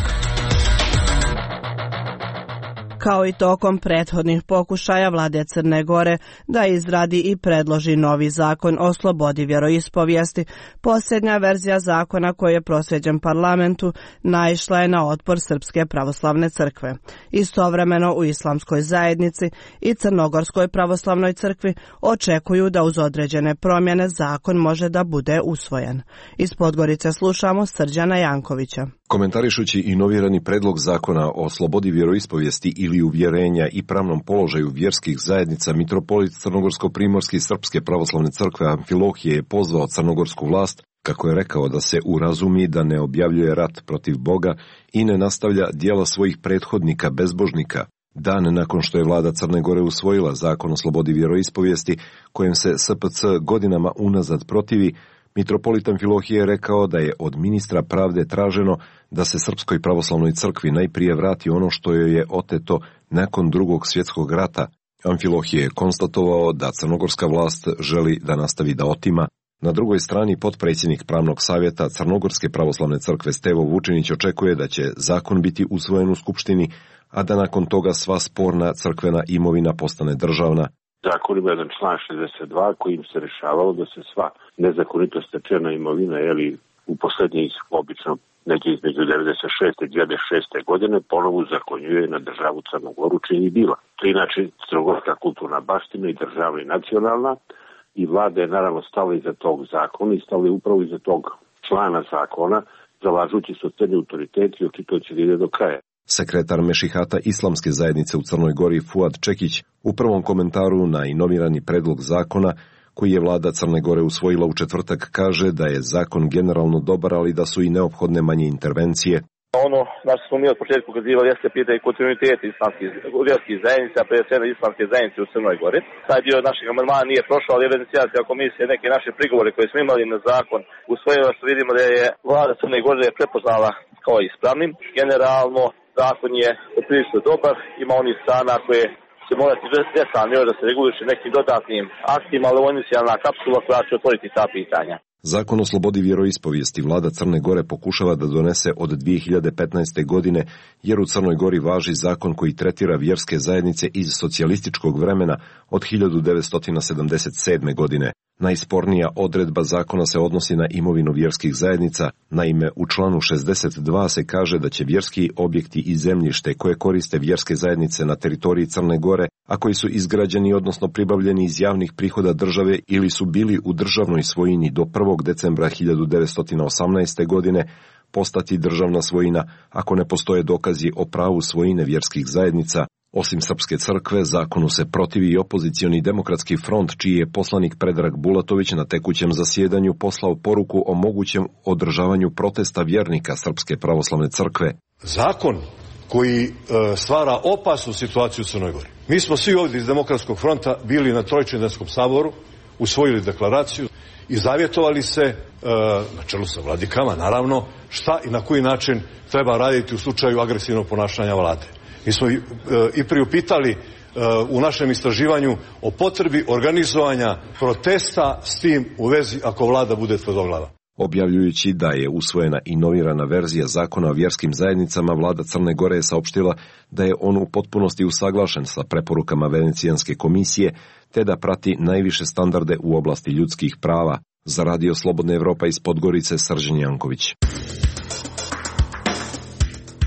Speaker 1: Kao i tokom prethodnih pokušaja vlade Crne Gore da izradi i predloži novi zakon o slobodi vjeroispovijesti, posljednja verzija zakona koji je proslijeđen parlamentu naišla je na otpor Srpske pravoslavne crkve. Istovremeno u islamskoj zajednici i Crnogorskoj pravoslavnoj crkvi očekuju da uz određene promjene zakon može da bude usvojen. Iz Podgorice slušamo Srđana Jankovića.
Speaker 6: Komentarišući inovirani predlog zakona o slobodi vjeroispovijesti ili uvjerenja i pravnom položaju vjerskih zajednica, mitropolit Crnogorsko-primorski Srpske pravoslavne crkve Amfilohije je pozvao crnogorsku vlast, kako je rekao, da se urazumi da ne objavljuje rat protiv Boga i ne nastavlja djela svojih prethodnika bezbožnika. Dan nakon što je vlada Crne Gore usvojila zakon o slobodi vjeroispovijesti, kojem se S P C godinama unazad protivi, mitropolit Amfilohije je rekao da je od ministra pravde traženo da se Srpskoj pravoslavnoj crkvi najprije vrati ono što joj je oteto nakon drugog svjetskog rata. Amfilohije je konstatovao da crnogorska vlast želi da nastavi da otima. Na drugoj strani potpredsjednik pravnog savjeta Crnogorske pravoslavne crkve Stevo Vučinić očekuje da će zakon biti usvojen u Skupštini, a da nakon toga sva sporna crkvena imovina postane državna.
Speaker 7: Zakon ima jedan član šezdeset dva kojim se rešavalo da se sva nezakonito stečena imovina, jeli u posljednjih obično negdje između devedeset šeste i dvije hiljade šeste godine ponovo zakonjuje na državu Crnu Goru, čini i bila. To je inače crnogorska kulturna baština i državna i nacionalna, i vlada je naravno stala iza tog zakona i stala je upravo iza tog člana zakona, zalažući se od crni autoritet i očitujući da ide do kraja.
Speaker 6: Sekretar Mešihata Islamske zajednice u Crnoj Gori Fuad Čekić u prvom komentaru na inovirani predlog zakona koji je vlada Crne Gore usvojila u četvrtak kaže da je zakon generalno dobar, ali da su i neophodne manje intervencije.
Speaker 9: Ono na što smo mi od početka ukazivali jeste pitanje kontinuiteta islamskih vjerskih zajednica, prije svega islamske zajednice u Crnoj Gori. Taj dio našeg amandmana nije prošao, ali Venecijanska komisija neke naše prigovore koje smo imali na zakon usvojila, što vidimo da je vlada Crne Gore prepoznala kao ispravnim. Generalno zakon je prilično dobar, ima onih strana koje će morati detaljno da se reguliše nekim dodatnim aktima, ali ovo je inicijalna kapsula koja će otvoriti ta pitanja.
Speaker 6: Zakon o slobodi vjeroispovijesti vlada Crne Gore pokušava da donese od dvije hiljade petnaeste. godine, jer u Crnoj Gori važi zakon koji tretira vjerske zajednice iz socijalističkog vremena od hiljadu devetsto sedamdeset sedme. godine. Najspornija odredba zakona se odnosi na imovinu vjerskih zajednica. Naime, u članu šezdeset dva se kaže da će vjerski objekti i zemljište koje koriste vjerske zajednice na teritoriji Crne Gore, a koji su izgrađeni odnosno pribavljeni iz javnih prihoda države ili su bili u državnoj svojini do prvog decembra hiljadu devetsto osamnaeste. godine, postati državna svojina ako ne postoje dokazi o pravu svojine vjerskih zajednica. Osim Srpske crkve, zakonu se protivi i opozicioni demokratski front, čiji je poslanik Predrag Bulatović na tekućem zasjedanju poslao poruku o mogućem održavanju protesta vjernika Srpske pravoslavne crkve.
Speaker 25: Zakon koji e, stvara opasnu situaciju u Crnoj Gori. Mi smo svi ovdje iz Demokratskog fronta bili na Trojčindanskom saboru, usvojili deklaraciju i zavjetovali se, e, na čelu sa vladikama, naravno, šta i na koji način treba raditi u slučaju agresivnog ponašanja vlade. Mi smo i, i priupitali u našem istraživanju o potrebi organizovanja protesta s tim u vezi ako vlada bude tvrdoglava.
Speaker 6: Objavljujući da je usvojena inovirana verzija zakona o vjerskim zajednicama, vlada Crne Gore je saopštila da je on u potpunosti usaglašen sa preporukama Venecijanske komisije, te da prati najviše standarde u oblasti ljudskih prava. Za Radio Slobodna Evropa iz Podgorice, Srđan Janković.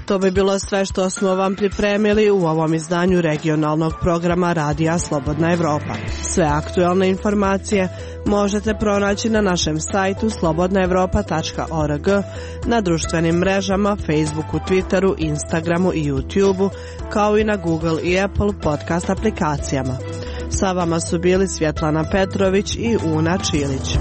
Speaker 1: To bi bilo sve što smo vam pripremili u ovom izdanju regionalnog programa Radija Slobodna Evropa. Sve aktualne informacije možete pronaći na našem sajtu slobodna evropa tačka org, na društvenim mrežama, Facebooku, Twitteru, Instagramu i YouTubeu, kao i na Google i Apple podcast aplikacijama. Sa vama su bili Svjetlana Petrović i Una Čilić.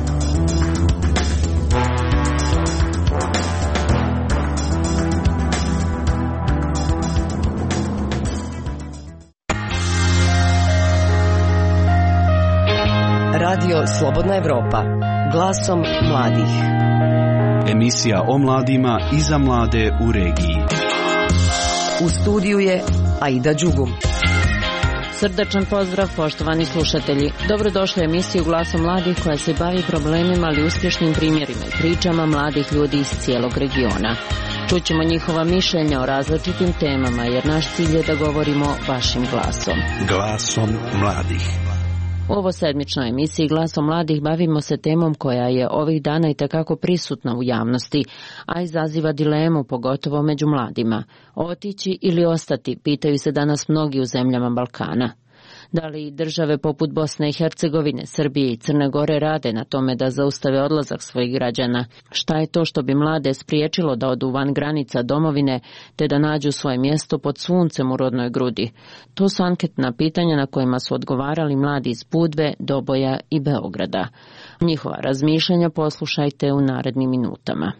Speaker 2: Radio Slobodna Evropa, glasom mladih.
Speaker 8: Emisija o mladima i za mlade u regiji.
Speaker 2: U studiju je Aida Đugum.
Speaker 11: Srdačan pozdrav, poštovani slušatelji. Dobrodošli u emisiju Glasom mladih koja se bavi problemima, ali uspješnim primjerima i pričama mladih ljudi iz cijelog regiona. Čućemo njihova mišljenja o različitim temama, jer naš cilj je da govorimo vašim glasom.
Speaker 8: Glasom mladih.
Speaker 11: U ovo sedmičnoj emisiji Glasom mladih bavimo se temom koja je ovih dana i takako prisutna u javnosti, a izaziva dilemu, pogotovo među mladima. Otići ili ostati, pitaju se danas mnogi u zemljama Balkana. Da li države poput Bosne i Hercegovine, Srbije i Crne Gore rade na tome da zaustave odlazak svojih građana? Šta je to što bi mlade spriječilo da odu van granica domovine te da nađu svoje mjesto pod suncem u rodnoj grudi? To su anketna pitanja na kojima su odgovarali mladi iz Budve, Doboja i Beograda. Njihova razmišljanja poslušajte u narednim minutama.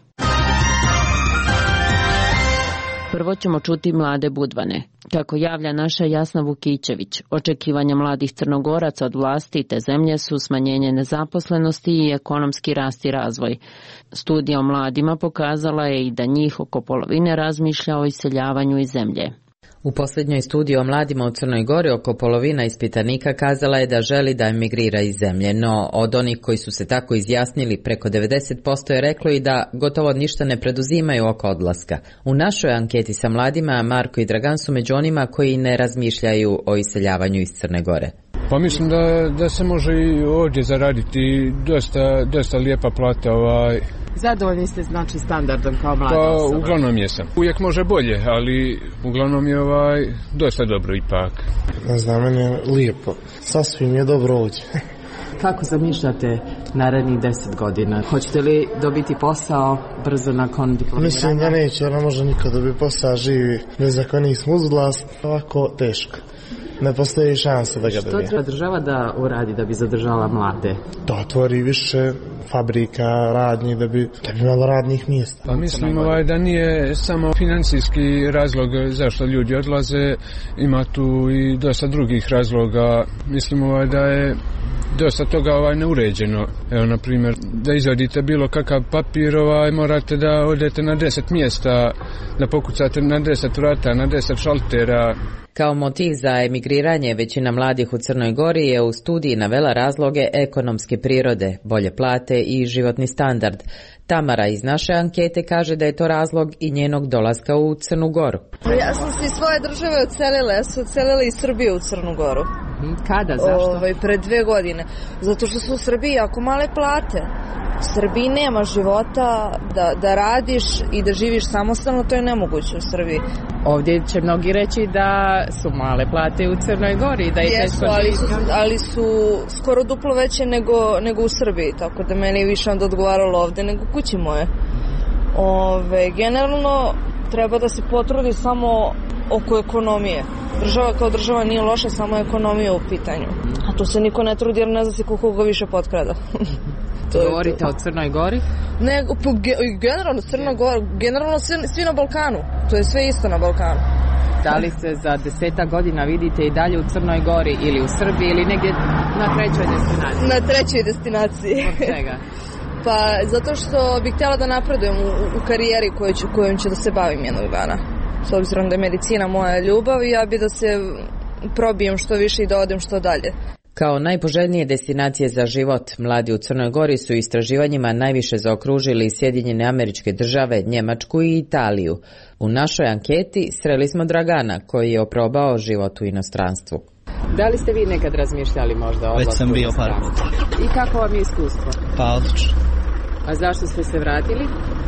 Speaker 11: Prvo ćemo čuti mlade Budvane. Kako javlja naša Jasna Vukićević, očekivanja mladih Crnogoraca od vlasti te zemlje su smanjenje nezaposlenosti i ekonomski rast i razvoj. Studija o mladima pokazala je i da njih oko polovine razmišlja o iseljavanju iz zemlje.
Speaker 3: U posljednjoj studiji o mladima u Crnoj Gori oko polovina ispitanika kazala je da želi da emigrira iz zemlje, no od onih koji su se tako izjasnili preko devedeset posto je reklo i da gotovo ništa ne preduzimaju oko odlaska. U našoj anketi sa mladima Marko i Dragan su među onima koji ne razmišljaju o iseljavanju iz Crne Gore.
Speaker 10: Pa mislim da, da se može i ovdje zaraditi dosta, dosta lijepa plata. Ovaj.
Speaker 3: Zadovoljni ste znači standardom kao mlada
Speaker 10: pa,
Speaker 3: osoba?
Speaker 10: Uglavnom jesam. Uvijek može bolje, ali uglavnom je ovaj dosta dobro ipak.
Speaker 12: Ne znam, meni je lijepo. Sasvim je dobro ovdje.
Speaker 3: Kako zamišljate narednih deset godina? Hoćete li dobiti posao brzo nakon diplomiranja?
Speaker 12: Mislim da neće, ona može nikad dobiti posao, živi bez ako nismo uz vlast. Ovako teško. Ne postoji šanse da ga dobije.
Speaker 3: Što treba država da uradi da bi zadržala mlade?
Speaker 12: Da otvori više fabrika, radnji, da bi, da bi imalo radnih mjesta.
Speaker 10: Pa mislim ovaj, da nije samo financijski razlog zašto ljudi odlaze, ima tu i dosta drugih razloga. Mislim ovaj, da je dosta toga ovaj, neuređeno. Evo, na primjer, da izvadite bilo kakav papir, ovaj, morate da odete na deset mjesta, da pokucate na deset vrata, na deset šaltera.
Speaker 3: Kao motiv za emigriranje većina mladih u Crnoj Gori je u studiji navela razloge ekonomske prirode, bolje plate i životni standard. Tamara iz naše ankete kaže da je to razlog i njenog dolaska u Crnu Goru.
Speaker 13: Ja sam se iz svoje države odselila, ja sam odselila iz Srbije u Crnu Goru.
Speaker 3: Kada, zašto?
Speaker 13: Ovaj, pre dve godine. Zato što su u Srbiji jako male plate. U Srbiji nema života da, da radiš i da živiš samostalno, to je nemoguće u Srbiji.
Speaker 3: Ovdje će mnogi reći da su male plate u Crnoj Gori. Da
Speaker 13: Jesu, ali su, ali su skoro duplo veće nego, nego u Srbiji, tako da meni je više onda odgovaralo ovdje nego kući moje. Ove, generalno treba da se potrudi samo oko ekonomije. Država kao država nije loša, samo ekonomija u pitanju. A tu se niko ne trudi jer ne zna se koliko ga više potkrada.
Speaker 3: Govorite o Crnoj Gori?
Speaker 13: Ne, generalno Crna Gora, generalno svi, svi na Balkanu. To je sve isto na Balkanu.
Speaker 3: Da li se za desetak godina vidite i dalje u Crnoj Gori ili u Srbiji ili negdje na trećoj destinaciji?
Speaker 13: Na trećoj destinaciji.
Speaker 3: Od čega?
Speaker 13: Pa zato što bih htjela da napredujem u, u karijeri koju ću, kojom ću da se bavim jednog dana. S obzirom da je medicina moja ljubav i ja bi da se probijem što više i da odem što dalje.
Speaker 3: Kao najpoželjnije destinacije za život, mladi u Crnoj Gori su istraživanjima najviše zaokružili Sjedinjene Američke Države, Njemačku i Italiju. U našoj anketi sreli smo Dragana, koji je oprobao život u inostranstvu. Da li ste vi nekad razmišljali možda o odlasku?
Speaker 26: Već sam bio par puta.
Speaker 3: I kako vam je iskustvo?
Speaker 26: Pa odlično.
Speaker 3: A zašto ste se vratili?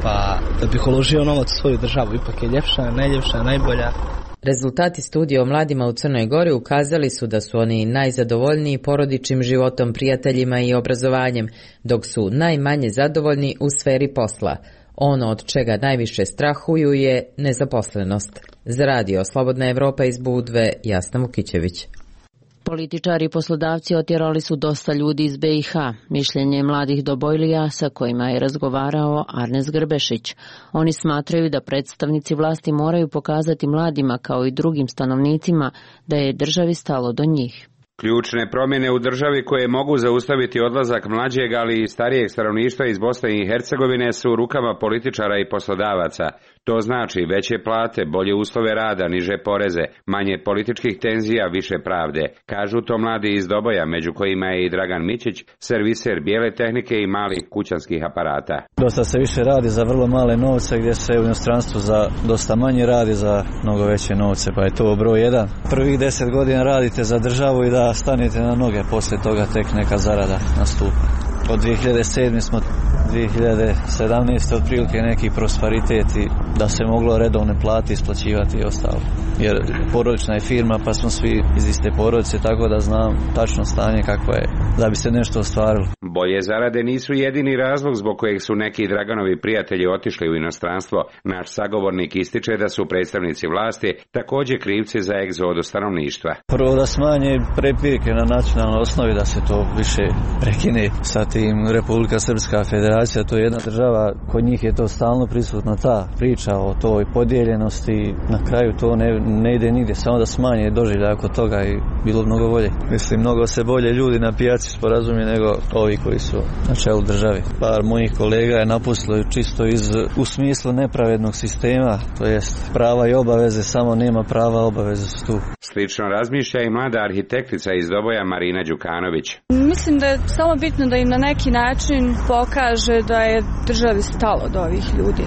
Speaker 4: pa da bih uložio novac u svoju državu, ipak je ljepša, najljepša, najbolja.
Speaker 3: Rezultati studija o mladima u Crnoj Gori ukazali su da su oni najzadovoljniji porodičnim životom, prijateljima i obrazovanjem, dok su najmanje zadovoljni u sferi posla. Ono od čega najviše strahuju je nezaposlenost. Za radio Slobodna Evropa iz Budve, Jasna Vukićević.
Speaker 11: Političari i poslodavci otjerali su dosta ljudi iz be i ha, mišljenje mladih dobojlija sa kojima je razgovarao Arnes Grbešić. Oni smatraju da predstavnici vlasti moraju pokazati mladima kao i drugim stanovnicima da je državi stalo do njih.
Speaker 14: Ključne promjene u državi koje mogu zaustaviti odlazak mlađeg, ali i starijeg stanovništva iz Bosne i Hercegovine su u rukama političara i poslodavaca. To znači veće plate, bolje uslove rada, niže poreze, manje političkih tenzija, više pravde. Kažu to mladi iz Doboja, među kojima je i Dragan Mićić, serviser bijele tehnike i malih kućanskih aparata.
Speaker 15: Dosta se više radi za vrlo male novce, gdje se u inostranstvu za dosta manje radi za mnogo veće novce, pa je to broj jedan. Prvih deset godina radite za državu i da stanete na noge, poslije toga tek neka zarada nastupa. Od dvije hiljade sedme smo dvije hiljade sedamnaeste otprilike neki prosperiteti da se moglo redovne plate isplaćivati i ostalo. Jer porodična je firma, pa smo svi iz iste porodice, tako da znam tačno stanje kako je, da bi se nešto ostvarilo.
Speaker 14: Bolje zarade nisu jedini razlog zbog kojeg su neki Draganovi prijatelji otišli u inostranstvo. Naš sagovornik ističe da su predstavnici vlasti također krivci za egzodu stanovništva.
Speaker 15: Prvo da smanje prepirke na nacionalnoj osnovi, da se to više prekine sa tim. Republika Srpska federacija, to je jedna država, kod njih je to stalno prisutno, ta priča o toj podijeljenosti, na kraju to ne, ne ide nigdje, samo da smanje doživljaj oko toga i bilo mnogo bolje. Mislim, mnogo se bolje ljudi na pijaci sporazumije nego ovi koji su na čelu državi. Par mojih kolega je napustilo čisto iz, u smislu nepravednog sistema, to jest prava i obaveze, samo nema prava, obaveze su tu.
Speaker 14: Slično razmišlja i mlada arhitektica iz Doboja Marina Đukanović.
Speaker 16: Mislim da je samo bitno da im na neki način pokaže da je državi stalo do ovih ljudi.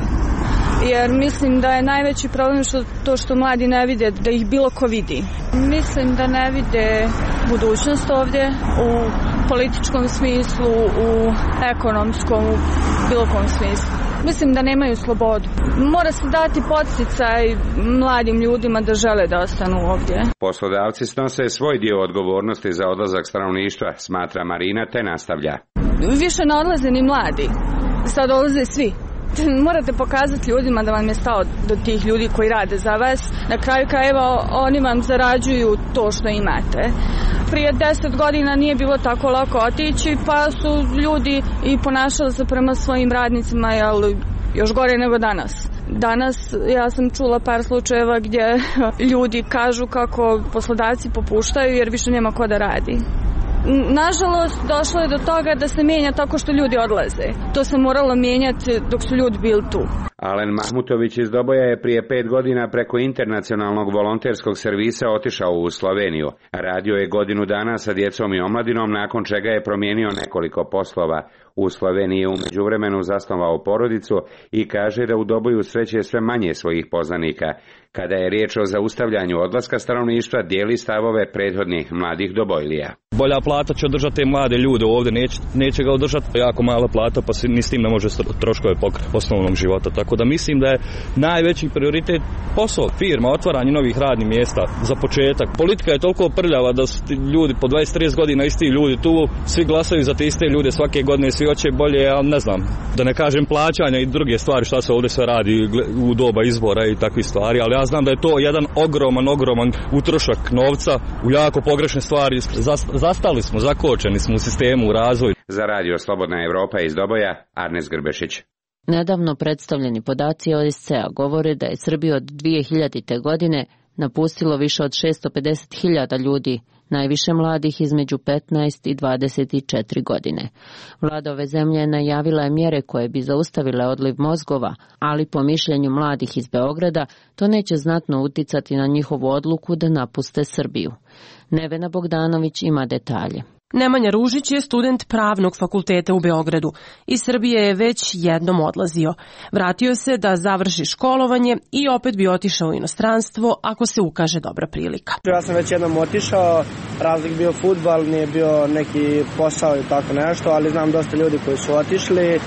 Speaker 16: Jer mislim da je najveći problem što to što mladi ne vide, da ih bilo ko vidi. Mislim da ne vide budućnost ovdje u političkom smislu, u ekonomskom, u bilo kom smislu. Mislim da nemaju slobodu. Mora se dati podsticaj mladim ljudima da žele da ostanu ovdje.
Speaker 14: Poslodavci snose svoj dio odgovornosti za odlazak stanovništva, smatra Marina, te nastavlja.
Speaker 16: Više ne odlaze ni mladi, sad odlaze svi. Morate pokazati ljudima da vam je stao do tih ljudi koji rade za vas. Na kraju krajeva oni vam zarađuju to što imate. Prije deset godina nije bilo tako lako otići, pa su ljudi i ponašali se prema svojim radnicima, jel, još gore nego danas. Danas ja sam čula par slučajeva gdje ljudi kažu kako poslodavci popuštaju jer više nema ko da radi. Nažalost, došlo je do toga da se mijenja tako što ljudi odlaze. To se moralo mijenjati dok su ljudi bili tu.
Speaker 14: Alen Mahmutović iz Doboja je prije pet godina preko internacionalnog volonterskog servisa otišao u Sloveniju. Radio je godinu dana sa djecom i omladinom, nakon čega je promijenio nekoliko poslova. U Sloveniji je u međuvremenu zasnovao porodicu i kaže da u Doboju sreće sve manje svojih poznanika. Kada je riječ o zaustavljanju odlaska stanovništva, dijeli stavove prethodnih mladih Dobojlija.
Speaker 18: Bolja plata će održati te mlade ljude ovdje, neće, neće ga održati jako mala plata, pa se ni s tim ne može troškove pokriti osnovnog života. Tako da mislim da je najveći prioritet posao, firma, otvaranje novih radnih mjesta za početak. Politika je toliko prljava da su ljudi po dvadeset trideset godina isti ljudi tu, svi glasaju za te iste ljude svake godine, svi hoće bolje, ali ne znam, da ne kažem plaćanja i druge stvari šta se ovdje sve radi u doba izbora i takvih stvari, ali ja znam da je to jedan ogroman, ogroman utrošak novca u jako pogrešne stvari. Zastali smo, zakočeni smo u sistemu, u razvoju.
Speaker 14: Za radio Slobodna Evropa iz Doboja, Arnes Grbešić.
Speaker 11: Nedavno predstavljeni podaci O S C A govore da je Srbiju od dvije hiljadite. godine napustilo više od šesto pedeset hiljada ljudi, najviše mladih između petnaest i dvadeset četiri godine. Vlada ove zemlje najavila je mjere koje bi zaustavile odliv mozgova, ali po mišljenju mladih iz Beograda to neće znatno uticati na njihovu odluku da napuste Srbiju. Nevena Bogdanović ima detalje.
Speaker 26: Nemanja Ružić je student Pravnog fakulteta u Beogradu. Iz Srbije je već jednom odlazio. Vratio se da završi školovanje i opet bi otišao u inostranstvo ako se ukaže dobra prilika.
Speaker 27: Ja sam već jednom otišao, razlik bio fudbal, nije bio neki posao i tako nešto, ali znam dosta ljudi koji su otišli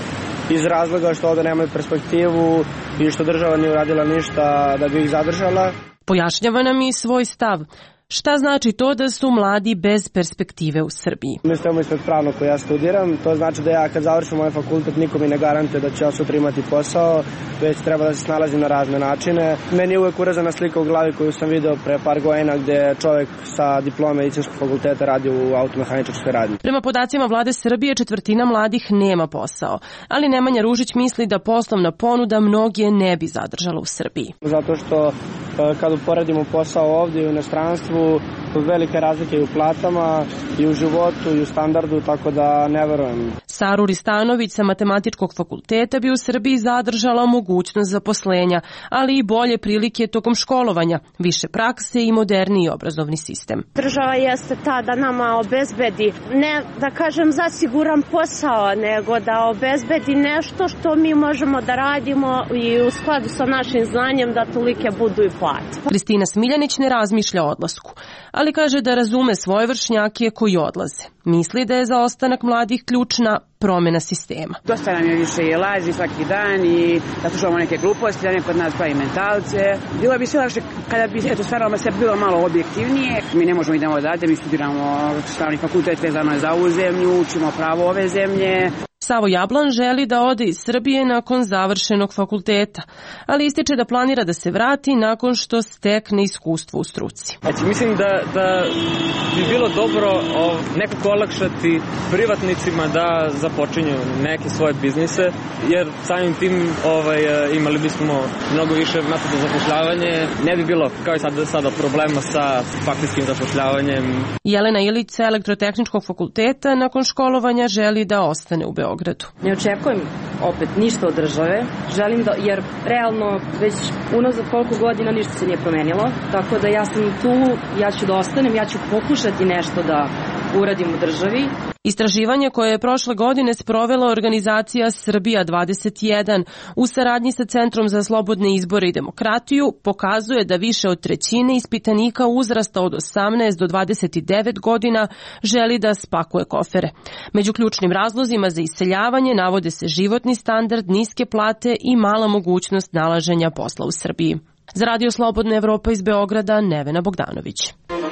Speaker 27: iz razloga što ovde nemaju perspektivu i što država nije uradila ništa da bi ih zadržala.
Speaker 26: Pojašnjava nam i svoj stav. Šta znači to da su mladi bez perspektive u Srbiji?
Speaker 27: Mi stojimo ispred pravnog koji ja studiram, to znači da ja kad završim ovaj fakultet niko mi ne garantuje da ću ja sutra imati posao, već treba da se snalazim na razne načine. Meni je uvek urazana slika u glavi koju sam video pre par godina gde čovjek sa diplome medicinskog fakulteta radi u automehaničarskoj radnji.
Speaker 26: Prema podacima vlade Srbije, četvrtina mladih nema posao, ali Nemanja Ružić misli da poslovna ponuda mnoge ne bi zadržala u Srbiji.
Speaker 27: Zato što kad uporedimo posao ovdje i u inostranstvu, velike razlike i u platama, i u životu, i u standardu, tako da ne verujem.
Speaker 26: Saru Ristanović sa Matematičkog fakulteta bi u Srbiji zadržala mogućnost zaposlenja, ali i bolje prilike tokom školovanja, više prakse i moderniji obrazovni sistem.
Speaker 5: Država jeste ta da nama obezbedi, ne da kažem zasiguran posao, nego da obezbedi nešto što mi možemo da radimo i u skladu sa našim znanjem da tolike budu i plate.
Speaker 26: Kristina Smiljanić ne razmišlja o odlasku, ali kaže da razume svoje vršnjake koji odlaze. Misli da je za ostanak mladih ključna promjena sistema.
Speaker 17: Dosta nam je više i laži svaki dan i da slušamo neke gluposti, da neko od nas pravi mentalce. Bilo bi sve lakše kada bi eto, stvarno sve bilo malo objektivnije. Mi ne možemo idemo odavde, mi studiramo strani fakultet vezano za ovu zemlju, učimo pravo ove zemlje.
Speaker 26: Savo Jablan želi da ode iz Srbije nakon završenog fakulteta, ali ističe da planira da se vrati nakon što stekne iskustvo u struci.
Speaker 19: Znači, mislim da, da bi bilo dobro o, nekako olakšati privatnicima da započinju neke svoje biznise, jer samim tim ovaj, imali bismo mnogo više mesta za zapošljavanje. Ne bi bilo kao i sada, sada problema sa faktičkim zapošljavanjem.
Speaker 26: Jelena Ilić sa Elektrotehničkog fakulteta nakon školovanja želi da ostane u Beogradu.
Speaker 20: Ne očekujem opet ništa od države, želim da, jer realno već unazad koliko godina ništa se nije promenilo, tako da ja sam tu, ja ću da ostanem, ja ću pokušati nešto da uradim u državi.
Speaker 26: Istraživanje koje je prošle godine sprovela organizacija Srbija dvadeset jedan u saradnji sa Centrom za slobodne izbore i demokratiju pokazuje da više od trećine ispitanika uzrasta od osamnaest do dvadeset devet godina želi da spakuje kofere. Među ključnim razlozima za iseljavanje navode se životni standard, niske plate i mala mogućnost nalaženja posla u Srbiji. Za Radio Slobodna Evropa iz Beograda, Nevena Bogdanović.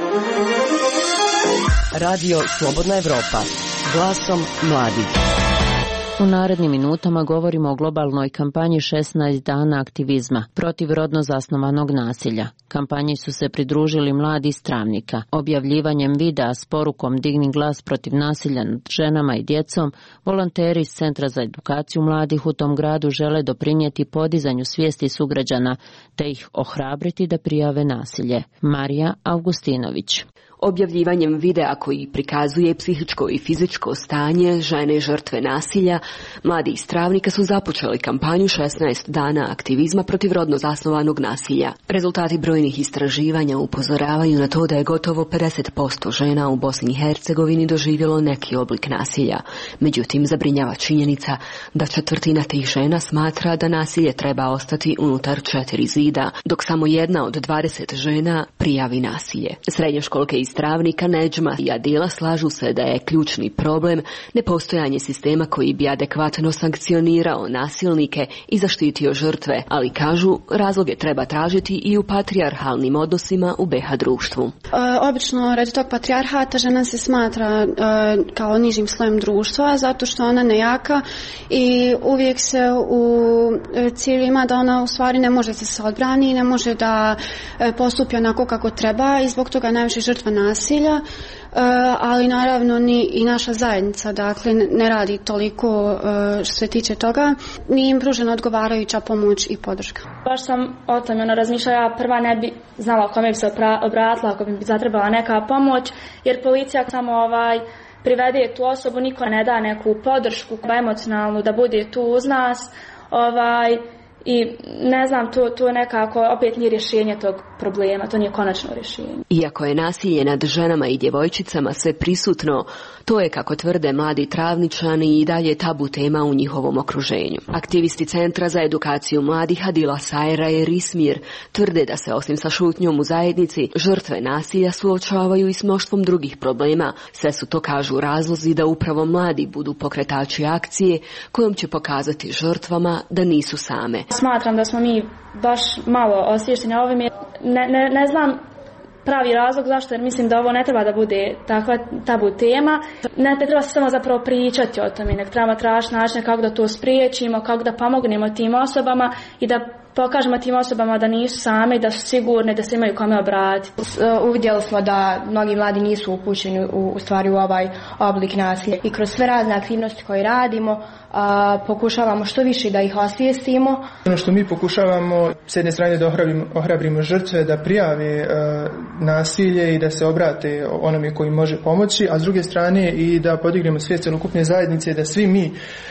Speaker 2: Radio Slobodna Evropa, glasom mladih.
Speaker 11: U narednim minutama govorimo o globalnoj kampanji šesnaest dana aktivizma protiv rodno zasnovanog nasilja. Kampanji su se pridružili mladi iz Travnika. Objavljivanjem videa s porukom Digni glas protiv nasilja nad ženama i djecom, volonteri iz Centra za edukaciju mladih u tom gradu žele doprinijeti podizanju svijesti sugrađana te ih ohrabriti da prijave nasilje. Marija Augustinović.
Speaker 21: Objavljivanjem videa koji prikazuje psihičko i fizičko stanje žene žrtve nasilja, mladi iz Travnika su započeli kampanju šesnaest dana aktivizma protiv rodno zasnovanog nasilja. Rezultati brojnih istraživanja upozoravaju na to da je gotovo pedeset posto žena u Bosni i Hercegovini doživjelo neki oblik nasilja. Međutim, zabrinjava činjenica da četvrtina tih žena smatra da nasilje treba ostati unutar četiri zida, dok samo jedna od dvadeset žena prijavi nasilje. Srednjoškolke iz Travnika, Neđma i Adila slažu se da je ključni problem nepostojanje sistema koji bi adekvatno sankcionirao nasilnike i zaštitio žrtve, ali kažu razloge treba tražiti i u patrijarhalnim odnosima u be ha društvu.
Speaker 22: E, obično radi tog patrijarhata žena se smatra e, kao nižim slojem društva zato što ona nejaka i uvijek se u cilju ima da ona u stvari ne može da se odbrani, ne može da e, postupi onako kako treba i zbog toga najviše žrtva nasilja, ali naravno ni i naša zajednica dakle ne radi toliko što se tiče toga, nije im pružena odgovarajuća pomoć i podrška.
Speaker 23: Baš sam o tome ono razmišljala, ja prva ne bi znala kome bi se obratila ako bi mi zatrebala neka pomoć, jer policija samo ovaj privede tu osobu, niko ne da neku podršku emocionalnu da bude tu uz nas, ovaj i ne znam, to, to nekako opet nije rješenje tog problema, to nije konačno rješenje.
Speaker 21: Iako je nasilje nad ženama i djevojčicama sve prisutno, to je, kako tvrde mladi Travničani, i dalje tabu tema u njihovom okruženju. Aktivisti Centra za edukaciju mladih Adila Sajra i Rismir tvrde da se osim sa šutnjom u zajednici, žrtve nasilja suočavaju i s mnoštvom drugih problema. Sve su to, kažu, razlozi da upravo mladi budu pokretači akcije kojom će pokazati žrtvama da nisu same.
Speaker 23: Smatram da smo mi baš malo osvješteni ovim, ne, ne, ne znam pravi razlog zašto, jer mislim da ovo ne treba da bude takva tabu tema. Ne, ne treba se samo zapravo pričati o tome, nek treba tražiti načine kako da to spriječimo, kako da pomognemo tim osobama i da pokažemo tim osobama da nisu same i da su sigurne, da se imaju kome obratiti.
Speaker 1: Uvidjeli smo da mnogi mladi nisu upućeni u, u stvari u ovaj oblik nasilja i kroz sve razne aktivnosti koje radimo a, pokušavamo što više da ih osvijestimo.
Speaker 6: Ono što mi pokušavamo s jedne strane da ohrabrimo, ohrabrimo žrtve da prijave a, nasilje i da se obrate onome koji može pomoći, a s druge strane i da podignemo svijest celokupne zajednice da svi mi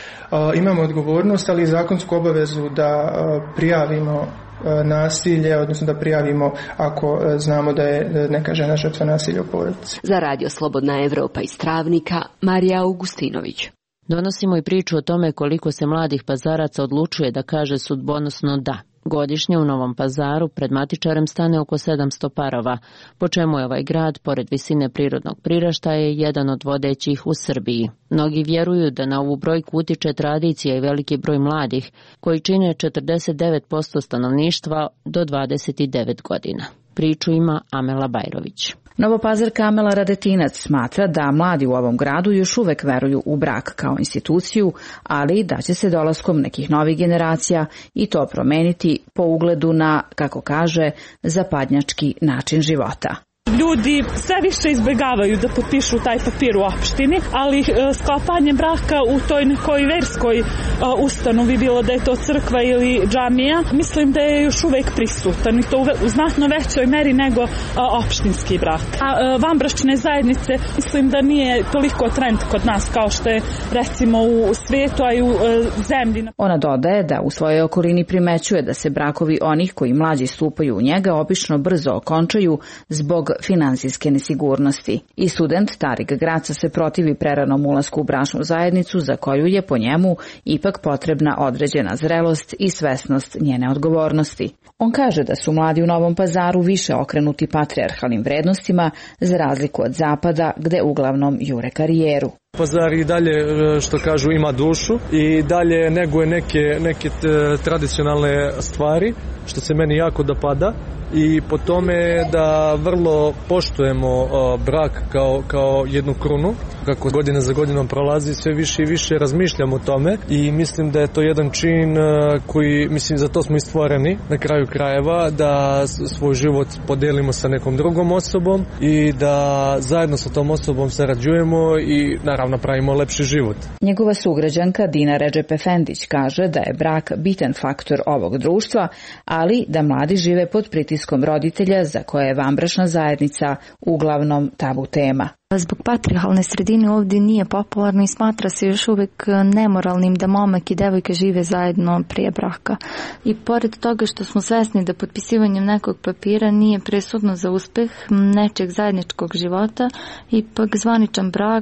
Speaker 6: imamo odgovornost, ali i zakonsku obavezu da prijavimo nasilje, odnosno da prijavimo ako znamo da je neka žena žrtva nasilja u porodici.
Speaker 21: Za Radio Slobodna Evropa iz Travnika, Marija Augustinović.
Speaker 11: Donosimo i priču o tome koliko se mladih pazaraca odlučuje da kaže sudbonosno da. Godišnje u Novom Pazaru pred matičarem stane oko sedamsto parova, po čemu je ovaj grad, pored visine prirodnog priraštaja, jedan od vodećih u Srbiji. Mnogi vjeruju da na ovu brojku utiče tradicija i veliki broj mladih, koji čine četrdeset devet posto stanovništva do dvadeset devet godina. Priču ima Amela Bajrović.
Speaker 7: Novopazarka Amela Radetinac smatra da mladi u ovom gradu još uvek veruju u brak kao instituciju, ali da će se dolaskom nekih novih generacija i to promeniti po ugledu na, kako kaže, zapadnjački način života.
Speaker 8: Ljudi sve više izbjegavaju da potpišu taj papir u opštini, ali sklapanjem braka u toj nekoj verskoj ustanovi, bilo da je to crkva ili džamija, mislim da je još uvek prisutan i to u znatno većoj meri nego opštinski brak. A vanbračne zajednice mislim da nije toliko trend kod nas kao što je recimo u svijetu, a i u zemlji.
Speaker 7: Ona dodaje da u svojoj okolini primećuje da se brakovi onih koji mlađi stupaju u njega obično brzo okončaju zbog finansijske nesigurnosti. I student Tarik Graca se protivi preranom ulasku u bračnu zajednicu, za koju je po njemu ipak potrebna određena zrelost i svesnost njene odgovornosti. On kaže da su mladi u Novom Pazaru više okrenuti patrijarhalnim vrednostima, za razliku od zapada, gde uglavnom jure karijeru.
Speaker 9: Pazar i dalje, što kažu, ima dušu i dalje neguje neke, neke tradicionalne stvari, što se meni jako dopada. I po tome da vrlo poštujemo uh, brak kao, kao jednu krunu. Kako godina za godinom prolazi, sve više i više razmišljamo o tome i mislim da je to jedan čin uh, koji, mislim, za to smo i stvoreni na kraju krajeva, da svoj život podelimo sa nekom drugom osobom i da zajedno sa tom osobom sarađujemo i naravno pravimo lepši život.
Speaker 7: Njegova sugrađanka Dina Redžep Efendić kaže da je brak bitan faktor ovog društva, ali da mladi žive pod pritiskom roditelja za koje je vanbračna zajednica uglavnom tabu tema.
Speaker 24: Zbog patrijarhalne sredine ovdje nije popularno i smatra se još uvijek nemoralnim da momak i devojka žive zajedno prije braka. I pored toga što smo svesni da potpisivanjem nekog papira nije presudno za uspeh nečeg zajedničkog života, ipak zvaničan brak,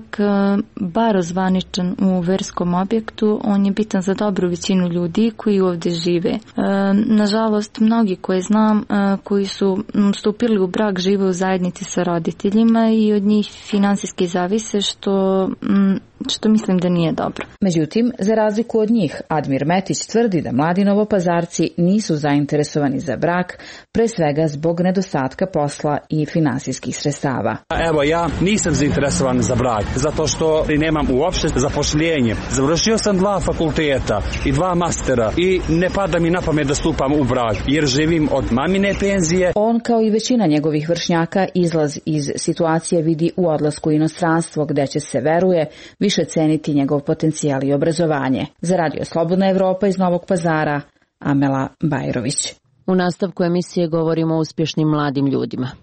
Speaker 24: bar zvaničan u verskom objektu, on je bitan za dobru većinu ljudi koji ovdje žive. Nažalost, mnogi koje znam koji su stupili u brak žive u zajednici sa roditeljima i od njih finansijski zavise, što, što mislim da nije dobro.
Speaker 7: Međutim, za razliku od njih, Admir Metić tvrdi da mladi Novopazarci nisu zainteresovani za brak, pre svega zbog nedostatka posla i finansijskih sredstava.
Speaker 25: Evo, ja nisam zainteresovan za brak, zato što nemam uopšte zapošljenje. Završio sam dva fakulteta i dva mastera i ne pada mi na pamet da stupam u brak, jer živim od mamine penzije.
Speaker 7: On, kao i većina njegovih vršnjaka, izlaz iz situacije vidi u odlasku u inostranstvo, gde će, se veruje, više ceniti njegov potencijal i obrazovanje. Za Radio Slobodna Evropa iz Novog Pazara, Amela Bajrović.
Speaker 11: U nastavku emisije govorimo o uspješnim mladim ljudima.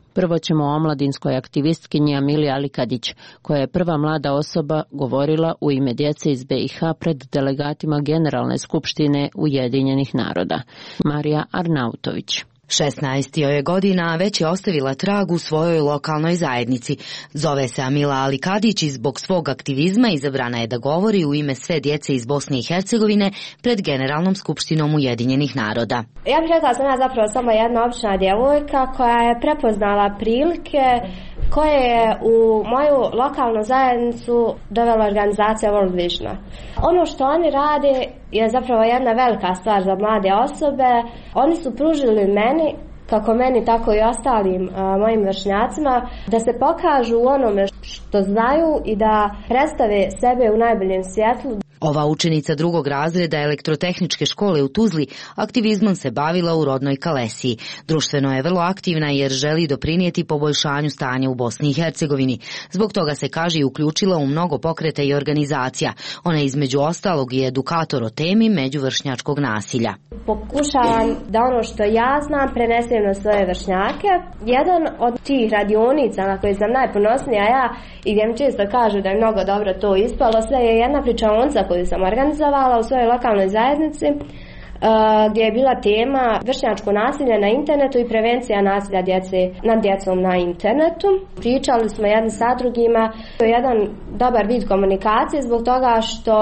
Speaker 11: Prvo ćemo o omladinskoj aktivistkinji Amili Alikadić, koja je prva mlada osoba govorila u ime djece iz B i H pred delegatima Generalne skupštine Ujedinjenih naroda. Marija Arnautović.
Speaker 3: šesnaest je godina, već je ostavila trag u svojoj lokalnoj zajednici. Zove se Amila Alikadić i zbog svog aktivizma izabrana je da govori u ime sve djece iz Bosne i Hercegovine pred Generalnom skupštinom Ujedinjenih naroda.
Speaker 4: Ja bih rekla da sam ja zapravo samo jedna obična djevojka koja je prepoznala prilike koje je u moju lokalnu zajednicu dovela organizacija World Visiona. Ono što oni rade je zapravo jedna velika stvar za mlade osobe. Oni su pružili meni, kako meni tako i ostalim a, mojim vršnjacima, da se pokažu u onome što znaju i da predstave sebe u najboljem svjetlu.
Speaker 3: Ova učenica drugog razreda elektrotehničke škole u Tuzli aktivizmom se bavila u rodnoj Kalesiji. Društveno je vrlo aktivna jer želi doprinijeti poboljšanju stanja u Bosni i Hercegovini. Zbog toga se, kaže, i uključila u mnogo pokreta i organizacija. Ona je između ostalog i edukator o temi međuvršnjačkog nasilja.
Speaker 4: Pokušavam da ono što ja znam prenesem na svoje vršnjake. Jedan od tih radionica na koje sam najponosnija ja i gdje mi često kažu da je mnogo dobro to ispalo, sve je jedna pričaonica koju sam organizovala u svojoj lokalnoj zajednici, gdje je bila tema vršnjačko nasilje na internetu i prevencija nasilja djece nad djecom na internetu. Pričali smo jedni sa drugima, to je jedan dobar vid komunikacije zbog toga što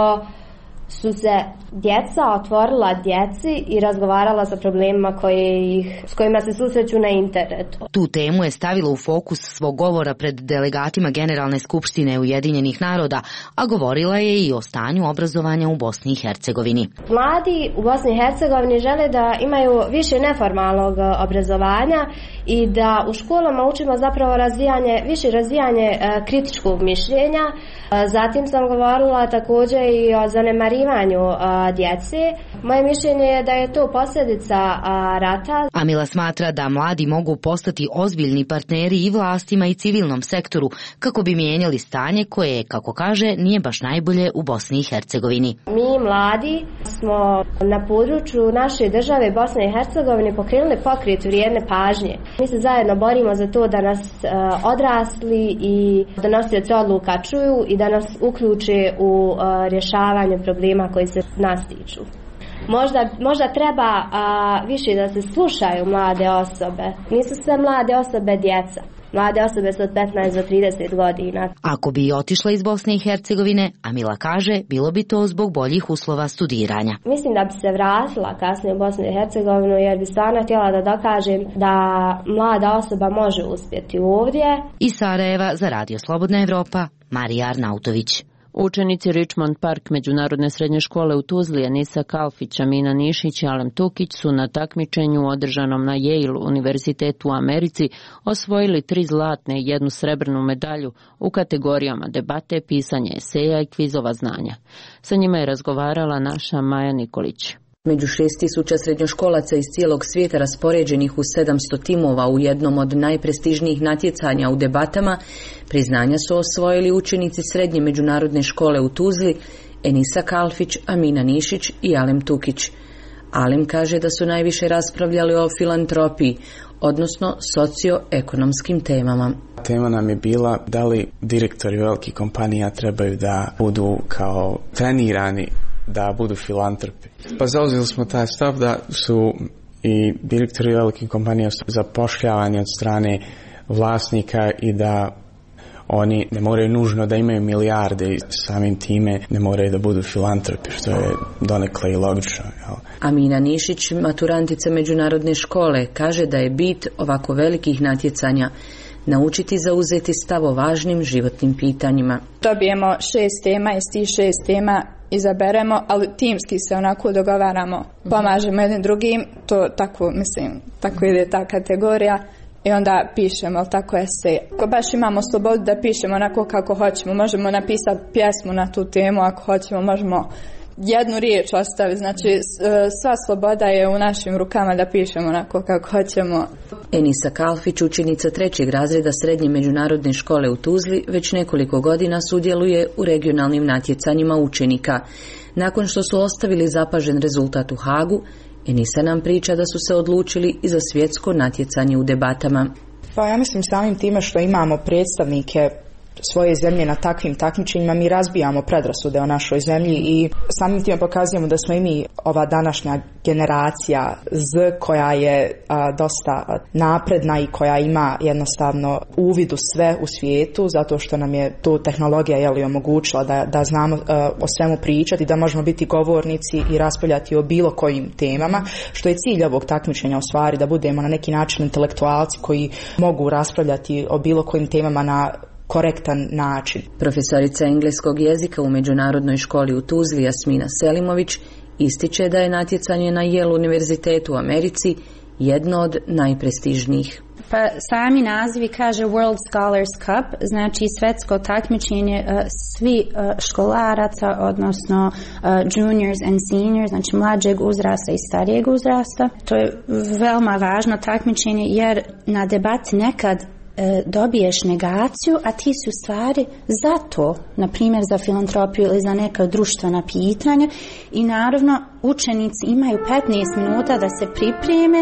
Speaker 4: su se djeca otvorila djeci i razgovarala sa problemima koje ih, s kojima se susreću na internetu.
Speaker 3: Tu temu je stavila u fokus svog govora pred delegatima Generalne skupštine Ujedinjenih naroda, a govorila je i o stanju obrazovanja u Bosni i Hercegovini.
Speaker 4: Mladi u Bosni i Hercegovini žele da imaju više neformalnog obrazovanja i da u školama učimo zapravo razvijanje, više razvijanje kritičkog mišljenja. Zatim sam govorila također i o zanemarivanju djece. Moje mišljenje je da je to posljedica rata.
Speaker 3: Amila smatra da mladi mogu postati ozbiljni partneri i vlastima i civilnom sektoru kako bi mijenjali stanje koje, kako kaže, nije baš najbolje u Bosni i Hercegovini.
Speaker 4: Mi mladi smo na području naše države Bosne i Hercegovine pokrenuli pokret vrijedne pažnje. Mi se zajedno borimo za to da nas odrasli i donosioci odluka čuju i da nas uključe u rješavanje problema koji se nas tiču. Možda, možda treba a, više da se slušaju mlade osobe. Nisu sve mlade osobe djeca. Mlade osobe su od petnaest do trideset godina.
Speaker 3: Ako bi otišla iz Bosne i Hercegovine, Amila kaže, bilo bi to zbog boljih uslova studiranja.
Speaker 4: Mislim da bi se vratila kasnije u Bosnu i Hercegovinu jer bi stvarno htjela da dokažem da mlada osoba može uspjeti ovdje.
Speaker 3: Iz Sarajeva za Radio Slobodna Evropa, Marija Arnautović.
Speaker 11: Učenici Richmond Park međunarodne srednje škole u Tuzli, Enisa Kalfić, Amina Nišić i Alem Tukić su na takmičenju održanom na Yale univerzitetu u Americi osvojili tri zlatne i jednu srebrnu medalju u kategorijama debate, pisanje eseja i kvizova znanja. Sa njima je razgovarala naša Maja Nikolić.
Speaker 10: Među šest tisuća srednjoškolaca iz cijelog svijeta raspoređenih u sedamsto timova u jednom od najprestižnijih natjecanja u debatama, priznanja su osvojili učenici srednje međunarodne škole u Tuzli, Enisa Kalfić, Amina Nišić i Alem Tukić. Alem kaže da su najviše raspravljali o filantropiji, odnosno socioekonomskim temama.
Speaker 12: Tema nam je bila da li direktori velikih kompanija trebaju da budu kao trenirani da budu filantropi. Pa zauzeli smo taj stav da su i direktori velikih kompanija zapošljavani od strane vlasnika i da oni ne moraju nužno da imaju milijarde i samim time ne moraju da budu filantropi, što je donekle i logično. Jel?
Speaker 10: Amina Nišić, maturantica međunarodne škole, kaže da je bit ovako velikih natjecanja naučiti zauzeti stav o važnim životnim pitanjima.
Speaker 13: Dobijemo šest tema, iz tih šest tema izaberemo, ali timski se onako dogovaramo, pomažemo jednim drugim, to tako, mislim, tako ide ta kategorija i onda pišemo, ali tako esej. Ako baš imamo slobodu da pišemo onako kako hoćemo, možemo napisati pjesmu na tu temu, ako hoćemo, možemo jednu riječ ostaviti, znači sva sloboda je u našim rukama da pišemo onako kako hoćemo.
Speaker 10: Enisa Kalfić, učenica trećeg razreda srednje međunarodne škole u Tuzli, već nekoliko godina sudjeluje u regionalnim natjecanjima učenika. Nakon što su ostavili zapažen rezultat u Hagu, Enisa nam priča da su se odlučili i za svjetsko natjecanje u debatama.
Speaker 5: Pa ja mislim samim time što imamo predstavnike svoje zemlje na takvim takmičenjima, mi razbijamo predrasude o našoj zemlji i samim time pokazujemo da smo i mi ova današnja generacija Z koja je a, dosta napredna i koja ima jednostavno uvid u sve u svijetu, zato što nam je tu tehnologija jeli, omogućila da, da znamo a, o svemu pričati, da možemo biti govornici i raspravljati o bilo kojim temama, što je cilj ovog takmičenja u stvari, da budemo na neki način intelektualci koji mogu raspravljati o bilo kojim temama na korektan način.
Speaker 10: Profesorica engleskog jezika u Međunarodnoj školi u Tuzli Jasmina Selimović ističe da je natjecanje na Yale univerzitetu u Americi jedno od najprestižnijih.
Speaker 14: Pa sami nazivi kaže World Scholars Cup, znači svetsko takmičenje uh, svi uh, školaraca, odnosno uh, juniors and seniors, znači mlađeg uzrasta i starijeg uzrasta. To je veoma važno takmičenje jer na debati nekad dobiješ negaciju, a ti si u stvari za to, na primjer za filantropiju ili za neka društvena pitanja i naravno učenici imaju petnaest minuta da se pripreme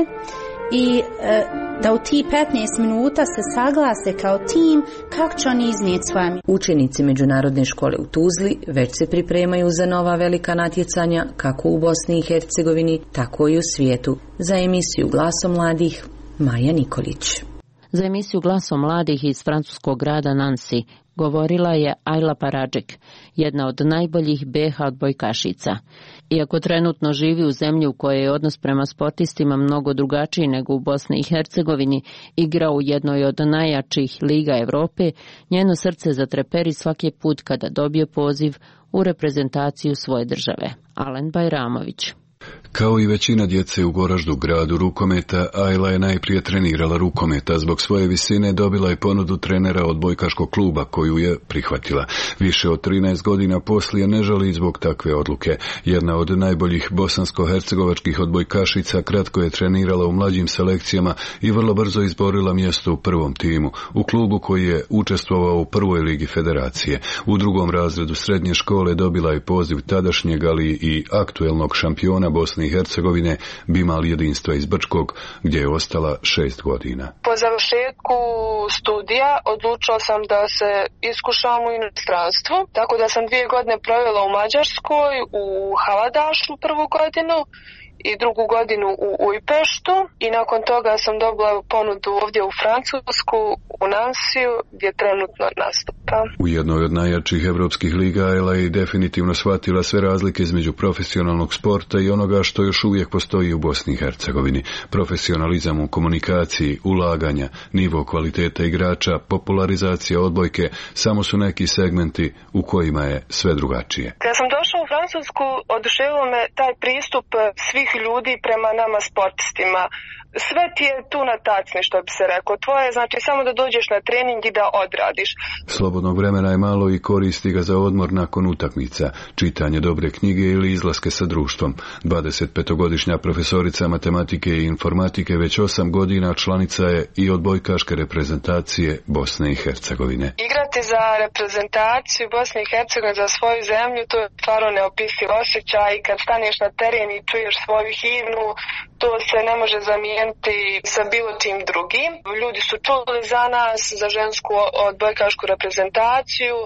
Speaker 14: i e, da u ti petnaest minuta se saglase kao tim kako će oni iznijeti svoje.
Speaker 10: Učenici Međunarodne škole u Tuzli već se pripremaju za nova velika natjecanja kako u Bosni i Hercegovini, tako i u svijetu. Za emisiju Glasom mladih, Maja Nikolić.
Speaker 11: Za emisiju Glasom mladih iz francuskog grada Nancy govorila je Ajla Paradžik, jedna od najboljih B H odbojkašica. Iako trenutno živi u zemlji u kojoj je odnos prema sportistima mnogo drugačiji nego u Bosni i Hercegovini, igra u jednoj od najjačih liga Europe, njeno srce zatreperi svaki put kada dobije poziv u reprezentaciju svoje države. Alen Bajramović.
Speaker 15: Kao i većina djece u Goraždu, gradu rukometa, Ajla je najprije trenirala rukometa. Zbog svoje visine dobila je ponudu trenera odbojkaškog kluba koju je prihvatila. Više od trinaest godina poslije ne žali zbog takve odluke. Jedna od najboljih bosansko-hercegovačkih odbojkašica kratko je trenirala u mlađim selekcijama i vrlo brzo izborila mjesto u prvom timu, u klubu koji je učestvovao u prvoj ligi federacije. U drugom razredu srednje škole dobila je poziv tadašnjeg, ali i aktuelnog šampiona Bosne i Hercegovine Bimal Jedinstva iz Brčkog, gdje je ostala šest godina.
Speaker 16: Po završetku studija odlučila sam da se iskušam u inostranstvu, tako da sam dvije godine provela u Mađarskoj, u Haladašu prvu godinu i drugu godinu u Ujpeštu i nakon toga sam dobila ponudu ovdje u Francusku, u Nansiju, gdje trenutno nastupam.
Speaker 15: U jednoj od najjačih evropskih liga Ajla je definitivno shvatila sve razlike između profesionalnog sporta i onoga što još uvijek postoji u Bosni i Hercegovini. Profesionalizam u komunikaciji, ulaganja, nivo kvaliteta igrača, popularizacija odbojke, samo su neki segmenti u kojima je sve drugačije.
Speaker 16: Kada sam došla u Francusku, oduševilo me taj pristup svih ljudi prema nama sportistima. Sve ti je tu na tacni, što bi se rekao. Tvoje je znači samo da dođeš na trening i da odradiš.
Speaker 15: Slobodnog vremena je malo i koristi ga za odmor nakon utakmica, čitanje dobre knjige ili izlaske sa društvom. dvadesetpetogodišnja profesorica matematike i informatike već osam godina članica je i odbojkaške reprezentacije Bosne i Hercegovine.
Speaker 16: Igrati za reprezentaciju Bosne i Hercegovine, za svoju zemlju, to je stvarno neopisiv osjećaj i kad staneš na teren i čuješ svoju himnu, to se ne može zamijeniti sa bilo tim drugim. Ljudi su čuli za nas, za žensku odbojkašku reprezentaciju,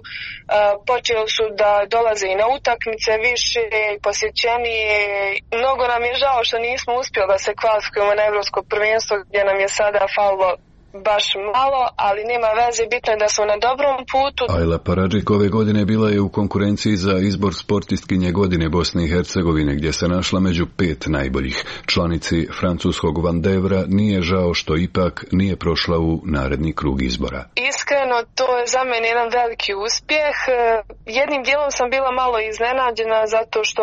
Speaker 16: počeli su da dolaze i na utakmice više, posjećenije. Mnogo nam je žao što nismo uspjeli da se kvalifikujemo na Evropsko prvenstvo, gdje nam je sada falilo baš malo, ali nema veze, bitno je da smo na dobrom putu.
Speaker 15: Ajla Paradžik ove godine bila je u konkurenciji za izbor sportistkinje godine Bosne i Hercegovine, gdje se našla među pet najboljih. Članici francuskog Vandevra nije žao što ipak nije prošla u naredni krug izbora.
Speaker 16: Iskreno, to je za mene jedan veliki uspjeh. Jednim dijelom sam bila malo iznenađena zato što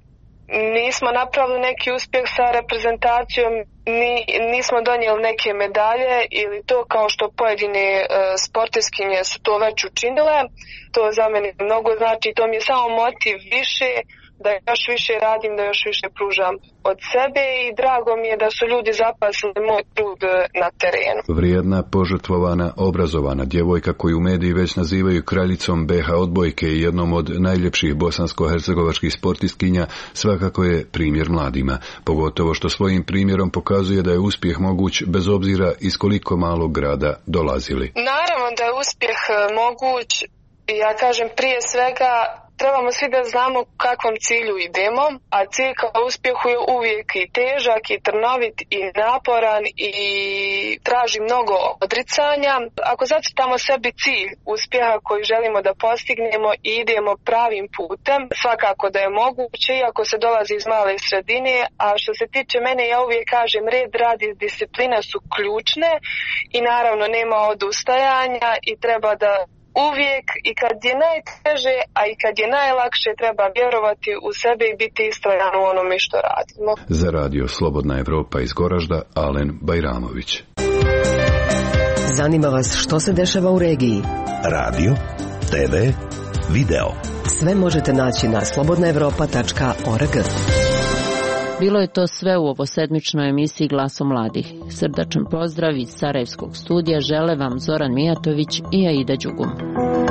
Speaker 16: nismo napravili neki uspjeh sa reprezentacijom, ni, nismo donijeli neke medalje ili to kao što pojedine e, sportistkinje su to već učinile. To za mene mnogo znači, to mi je samo motiv više da još više radim, da još više pružam od sebe i drago mi je da su ljudi zapasili moj trud na terenu.
Speaker 15: Vrijedna, požrtvovana, obrazovana djevojka koju mediji već nazivaju kraljicom B H odbojke i jednom od najljepših bosansko-hercegovačkih sportistkinja svakako je primjer mladima, pogotovo što svojim primjerom pokazuje da je uspjeh moguć bez obzira iz koliko malog grada dolazili.
Speaker 16: Naravno da je uspjeh moguć. Ja kažem prije svega trebamo svi da znamo u kakvom cilju idemo, a cilj ka uspjehu je uvijek i težak i trnovit i naporan i traži mnogo odricanja. Ako zacrtamo sebi cilj uspjeha koji želimo da postignemo i idemo pravim putem, svakako da je moguće iako se dolazi iz male sredine, a što se tiče mene ja uvijek kažem red, rad i disciplina su ključne i naravno nema odustajanja i treba da uvijek i kad je najteže, a i kad je najlakše treba vjerovati u sebe i biti istrajan u onome što radimo.
Speaker 15: Za radio Slobodna Evropa iz Goražda, Alen Bajramović.
Speaker 2: Zanima vas što se dešava u regiji?
Speaker 17: Radio, te ve, video.
Speaker 2: Sve možete naći na slobodna evropa tačka org.
Speaker 11: Bilo je to sve u ovosedmičnoj emisiji Glaso mladih. Srdačan pozdrav iz Sarajevskog studija žele vam Zoran Mijatović i Aida Đugum.